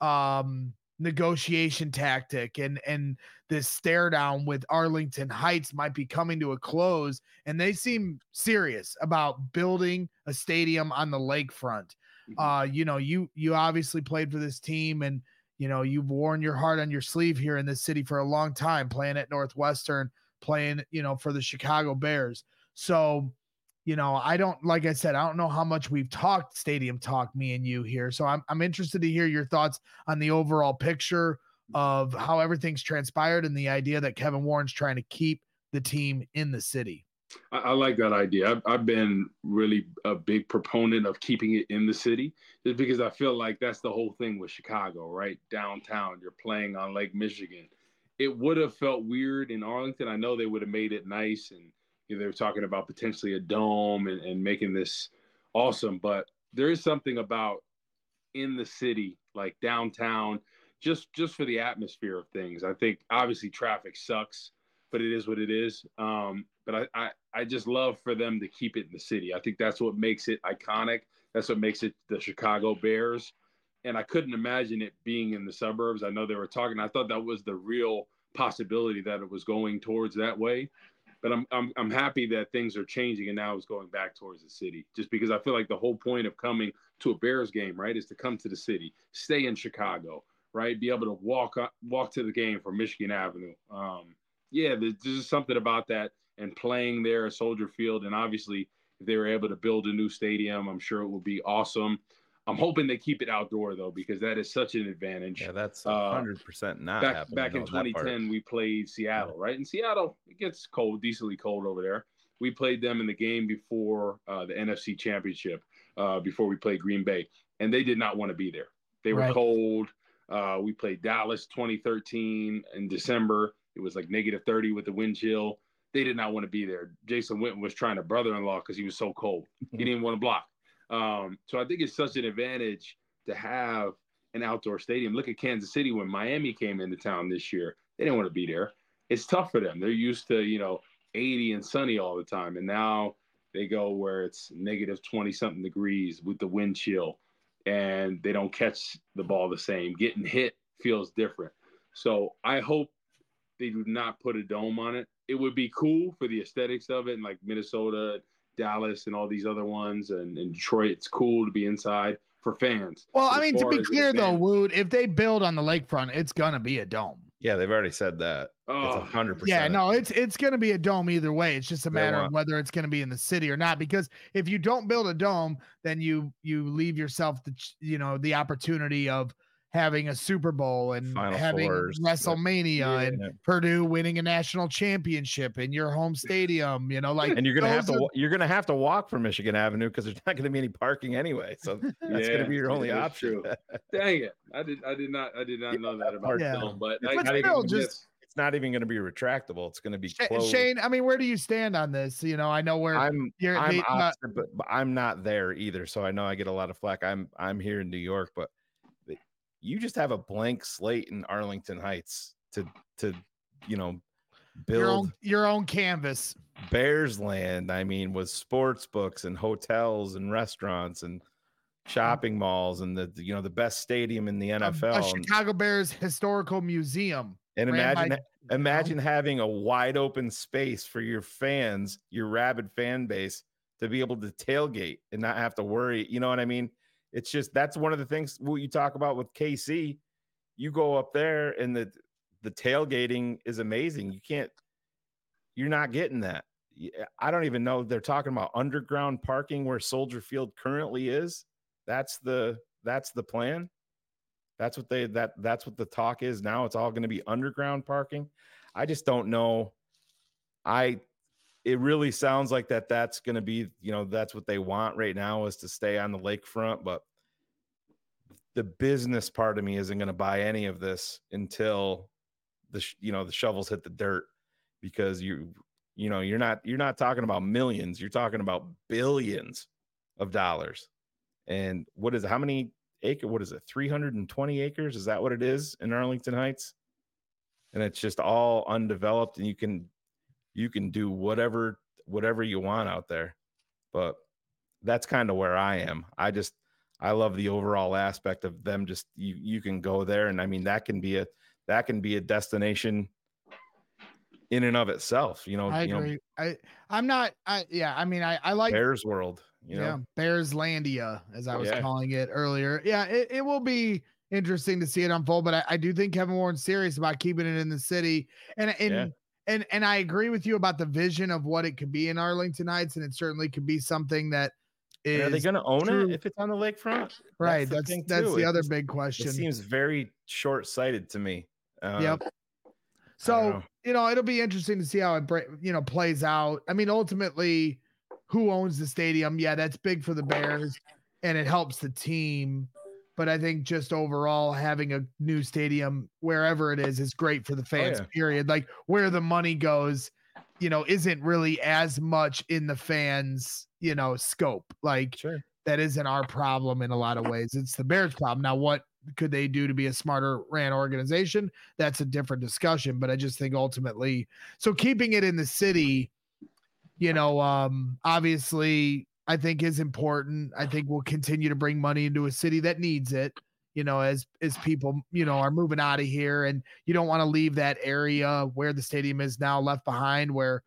negotiation tactic, and this stare down with Arlington Heights might be coming to a close, and they seem serious about building a stadium on the lakefront. You obviously played for this team, and you've worn your heart on your sleeve here in this city for a long time, playing at Northwestern, playing for the Chicago Bears. So I don't know how much we've talked stadium talk, me and you here. So I'm interested to hear your thoughts on the overall picture of how everything's transpired and the idea that Kevin Warren's trying to keep the team in the city. I like that idea. I've been really a big proponent of keeping it in the city, just because I feel like that's the whole thing with Chicago, right? Downtown, you're playing on Lake Michigan. It would have felt weird in Arlington. I know they would have made it nice, and they were talking about potentially a dome and making this awesome. But there is something about in the city, like downtown, just for the atmosphere of things. I think obviously traffic sucks, but it is what it is. But I just love for them to keep it in the city. I think that's what makes it iconic. That's what makes it the Chicago Bears. And I couldn't imagine it being in the suburbs. I know they were talking. I thought that was the real possibility, that it was going towards that way. But I'm happy that things are changing and now it's going back towards the city. Just because I feel like the whole point of coming to a Bears game, right, is to come to the city, stay in Chicago, right, be able to walk to the game from Michigan Avenue. There's just something about that. And playing there at Soldier Field, and obviously if they were able to build a new stadium, I'm sure it will be awesome. I'm hoping they keep it outdoor though, because that is such an advantage. Yeah, that's 100% not happening. Back in 2010, we played Seattle, right? In Seattle, it gets cold, decently cold over there. We played them in the game before the NFC Championship, before we played Green Bay, and they did not want to be there. They were cold. We played Dallas 2013 in December. It was like -30 with the wind chill. They did not want to be there. Jason Witten was trying to brother-in-law because he was so cold. He didn't want to block. So I think it's such an advantage to have an outdoor stadium. Look at Kansas City when Miami came into town this year. They didn't want to be there. It's tough for them. They're used to, 80 and sunny all the time. And now they go where it's -20-something degrees with the wind chill, and they don't catch the ball the same. Getting hit feels different. So I hope they do not put a dome on it. It would be cool for the aesthetics of it, and like Minnesota, Dallas, and all these other ones, and Detroit. It's cool to be inside for fans. Well, I mean, to be clear though, Wood, if they build on the lakefront, it's gonna be a dome. Yeah, they've already said that. It's 100%. Yeah, no, it's gonna be a dome either way. It's just a matter of whether it's gonna be in the city or not. Because if you don't build a dome, then you leave yourself the opportunity of having a Super Bowl and Final having Fours, WrestleMania and Purdue winning a national championship in your home stadium, and you're gonna have to walk from Michigan Avenue because there's not gonna be any parking anyway. So that's gonna be your only option. Dang it. I did not know that about film, but it's not even gonna be retractable. It's gonna be closed. Shane, I mean, where do you stand on this? I know where I'm opposite, but I'm not there either. So I know I get a lot of flack. I'm here in New York, but you just have a blank slate in Arlington Heights to build your own canvas. Bears land, I mean, with sports books and hotels and restaurants and shopping malls and the best stadium in the NFL. A Chicago Bears historical museum. And imagine having a wide open space for your fans, your rabid fan base, to be able to tailgate and not have to worry. You know what I mean? It's just, that's one of the things what you talk about with KC. You go up there and the tailgating is amazing. You're not getting that. I don't even know. They're talking about underground parking where Soldier Field currently is. That's the plan. That's what that's what the talk is now. It's all going to be underground parking. I just don't know. It really sounds like that's going to be, that's what they want right now, is to stay on the lakefront, but the business part of me isn't going to buy any of this until the shovels hit the dirt, because you're not talking about millions, you're talking about billions of dollars. And how many acres? What is it? 320 acres? Is that what it is in Arlington Heights? And it's just all undeveloped, and you can do whatever you want out there. But that's kind of where I am. I love the overall aspect of them. Just you can go there, and I mean that can be a destination in and of itself. I agree. I like Bears World. Bearslandia, as I was calling it earlier. Yeah, it will be interesting to see it unfold, but I do think Kevin Warren's serious about keeping it in the city, and I agree with you about the vision of what it could be in Arlington Heights, and it certainly could be something that is. Are they going to own it if it's on the lakefront? Right, that's the other big question. It seems very short-sighted to me. Yep. So it'll be interesting to see how it plays out. I mean, ultimately, who owns the stadium? Yeah, that's big for the Bears, and it helps the team. But I think just overall having a new stadium wherever it is great for the fans, period. Like where the money goes, isn't really as much in the fans, scope. Like that isn't our problem in a lot of ways. It's the Bears' problem. Now, what could they do to be a smarter ran organization? That's a different discussion. But I just think ultimately, so keeping it in the city, obviously I think is important. I think we'll continue to bring money into a city that needs it, as people, are moving out of here, and you don't want to leave that area where the stadium is now left behind, where,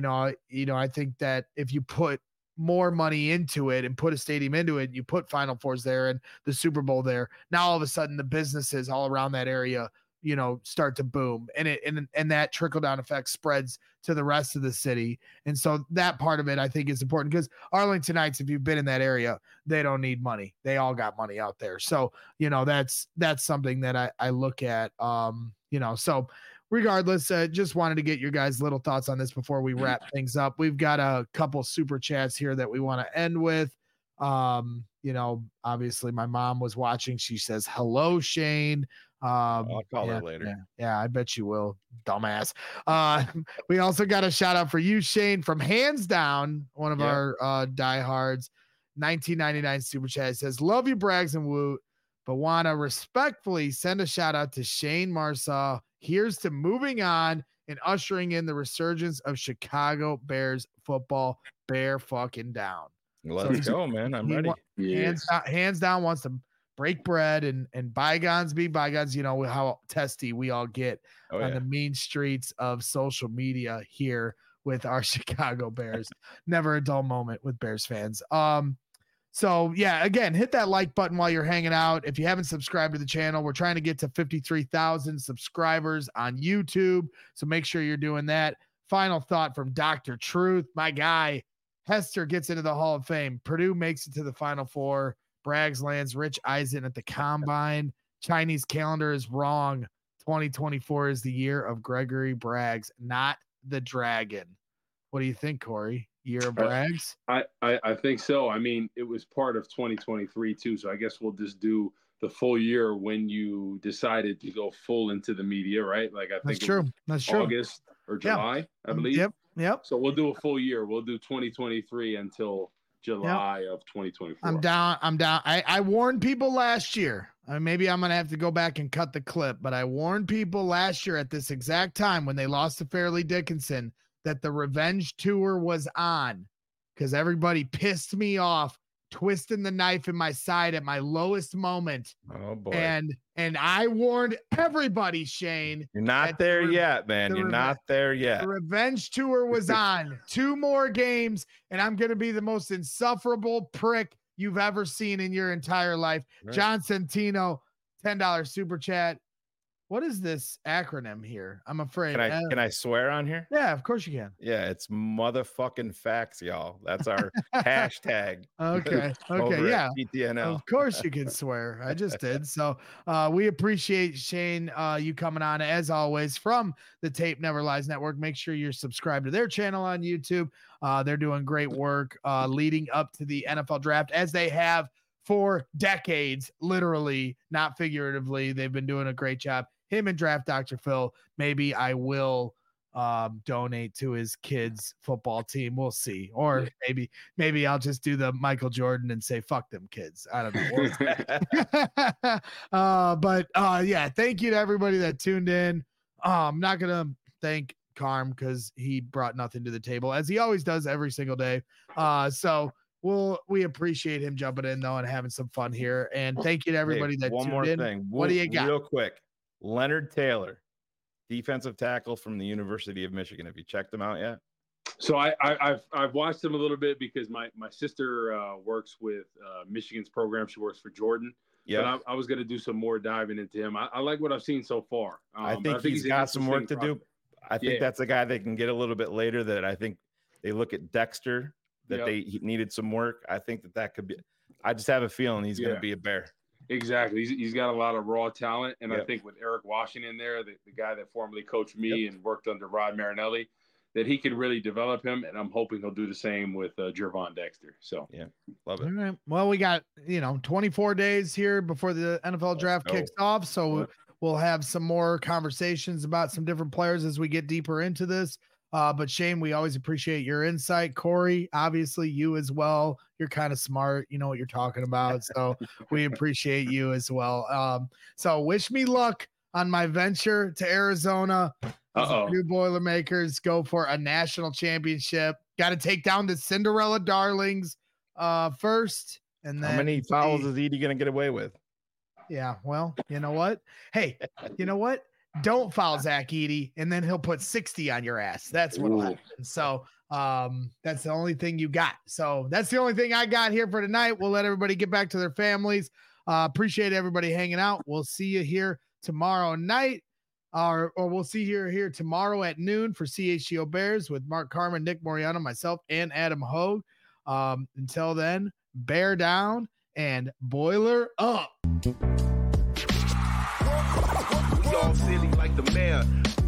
I think that if you put more money into it and put a stadium into it, you put Final Fours there and the Super Bowl there, now all of a sudden the businesses all around that area, start to boom, and that trickle down effect spreads to the rest of the city. And so that part of it I think is important, because Arlington Heights, if you've been in that area, they don't need money. They all got money out there. So, that's something that I look at, so regardless, just wanted to get your guys' little thoughts on this before we wrap things up. We've got a couple super chats here that we want to end with. Obviously my mom was watching. She says, "Hello, Shane." I'll call her later. Yeah, I bet you will, dumbass. We also got a shout out for you, Shane, from Hands Down, one of our diehards. 1999 super chat says, "Love you, Braggs and Woot, but want to respectfully send a shout out to Shane Marsaw. Here's to moving on and ushering in the resurgence of Chicago Bears football. Bear fucking down." Let's go, man. I'm ready. Hands down wants to break bread and bygones be bygones. How testy we all get on the mean streets of social media here with our Chicago Bears. Never a dull moment with Bears fans. So yeah, again, hit that like button while you're hanging out. If you haven't subscribed to the channel, we're trying to get to 53,000 subscribers on YouTube. So make sure you're doing that. Final thought from Dr. Truth, my guy. Hester gets into the Hall of Fame. Purdue makes it to the Final Four. Braggs lands Rich Eisen at the Combine. Chinese calendar is wrong. 2024 is the year of Gregory Braggs, not the Dragon. What do you think, Corey? Year of Braggs? I think so. I mean, it was part of 2023 too. So I guess we'll just do the full year when you decided to go full into the media, right? Like I think that's true. August or July, I believe. Yep. So we'll do a full year. We'll do 2023 until July of 2024. I'm down. I warned people last year. Maybe I'm going to have to go back and cut the clip, but I warned people last year at this exact time when they lost to Fairleigh Dickinson that the revenge tour was on, because everybody pissed me off, twisting the knife in my side at my lowest moment. Oh boy. And I warned everybody, Shane. You're not there yet, man. You're not there yet. The revenge tour was on. 2 more games, and I'm going to be the most insufferable prick you've ever seen in your entire life. Right. John Centino, $10 super chat. what is this acronym here? I'm afraid. Can I swear on here? Yeah, of course you can. Yeah, it's motherfucking facts, y'all. That's our hashtag. Okay. over Yeah. at PTNL. Of course you can swear. I just did. So we appreciate Shane, you coming on as always from the Tape Never Lies Network. Make sure you're subscribed to their channel on YouTube. They're doing great work leading up to the NFL draft, as they have for decades, literally, not figuratively. They've been doing a great job. Him and Draft Dr. Phil. Maybe I will donate to his kids' football team. We'll see. Or maybe I'll just do the Michael Jordan and say, fuck them kids. I don't know. But yeah, thank you to everybody that tuned in. I'm not going to thank Carm because he brought nothing to the table, as he always does every single day. So we appreciate him jumping in though and having some fun here. And thank you to everybody that one tuned more in. thing. What do you got? Real quick. Leonard Taylor, defensive tackle from the University of Michigan. Have you checked him out yet? So I've watched him a little bit because my sister works with Michigan's program. She works for Jordan. Yeah, I was going to do some more diving into him. I like what I've seen so far. I think he's got some work to do. I think that's a guy they can get a little bit later. That I think they look at Dexter that he needed some work. I think that could be. I just have a feeling he's going to be a bear. Exactly. He's got a lot of raw talent. And I think with Eric Washington there, the guy that formerly coached me and worked under Rod Marinelli, that he could really develop him. And I'm hoping he'll do the same with Gervon Dexter. So, yeah, love it. All right. Well, we got, 24 days here before the NFL draft kicks off. So we'll have some more conversations about some different players as we get deeper into this. But Shane, we always appreciate your insight. Corey, obviously you as well. You're kind of smart. You know what you're talking about. So we appreciate you as well. So wish me luck on my venture to Arizona. New Boilermakers go for a national championship. Got to take down the Cinderella Darlings first. And then how many fouls is Edey going to get away with? Yeah, well, you know what? Hey, you know what? Don't foul Zach Edey, and then he'll put 60 on your ass. That's what'll happen. So that's the only thing you got. So that's the only thing I got here for tonight. We'll let everybody get back to their families. Appreciate everybody hanging out. We'll see you here tomorrow night, or we'll see you here tomorrow at noon for CHGO Bears with Mark Carman, Nick Moriano, myself, and Adam Hogue. Until then, bear down and boiler up. Y'all silly like the mayor.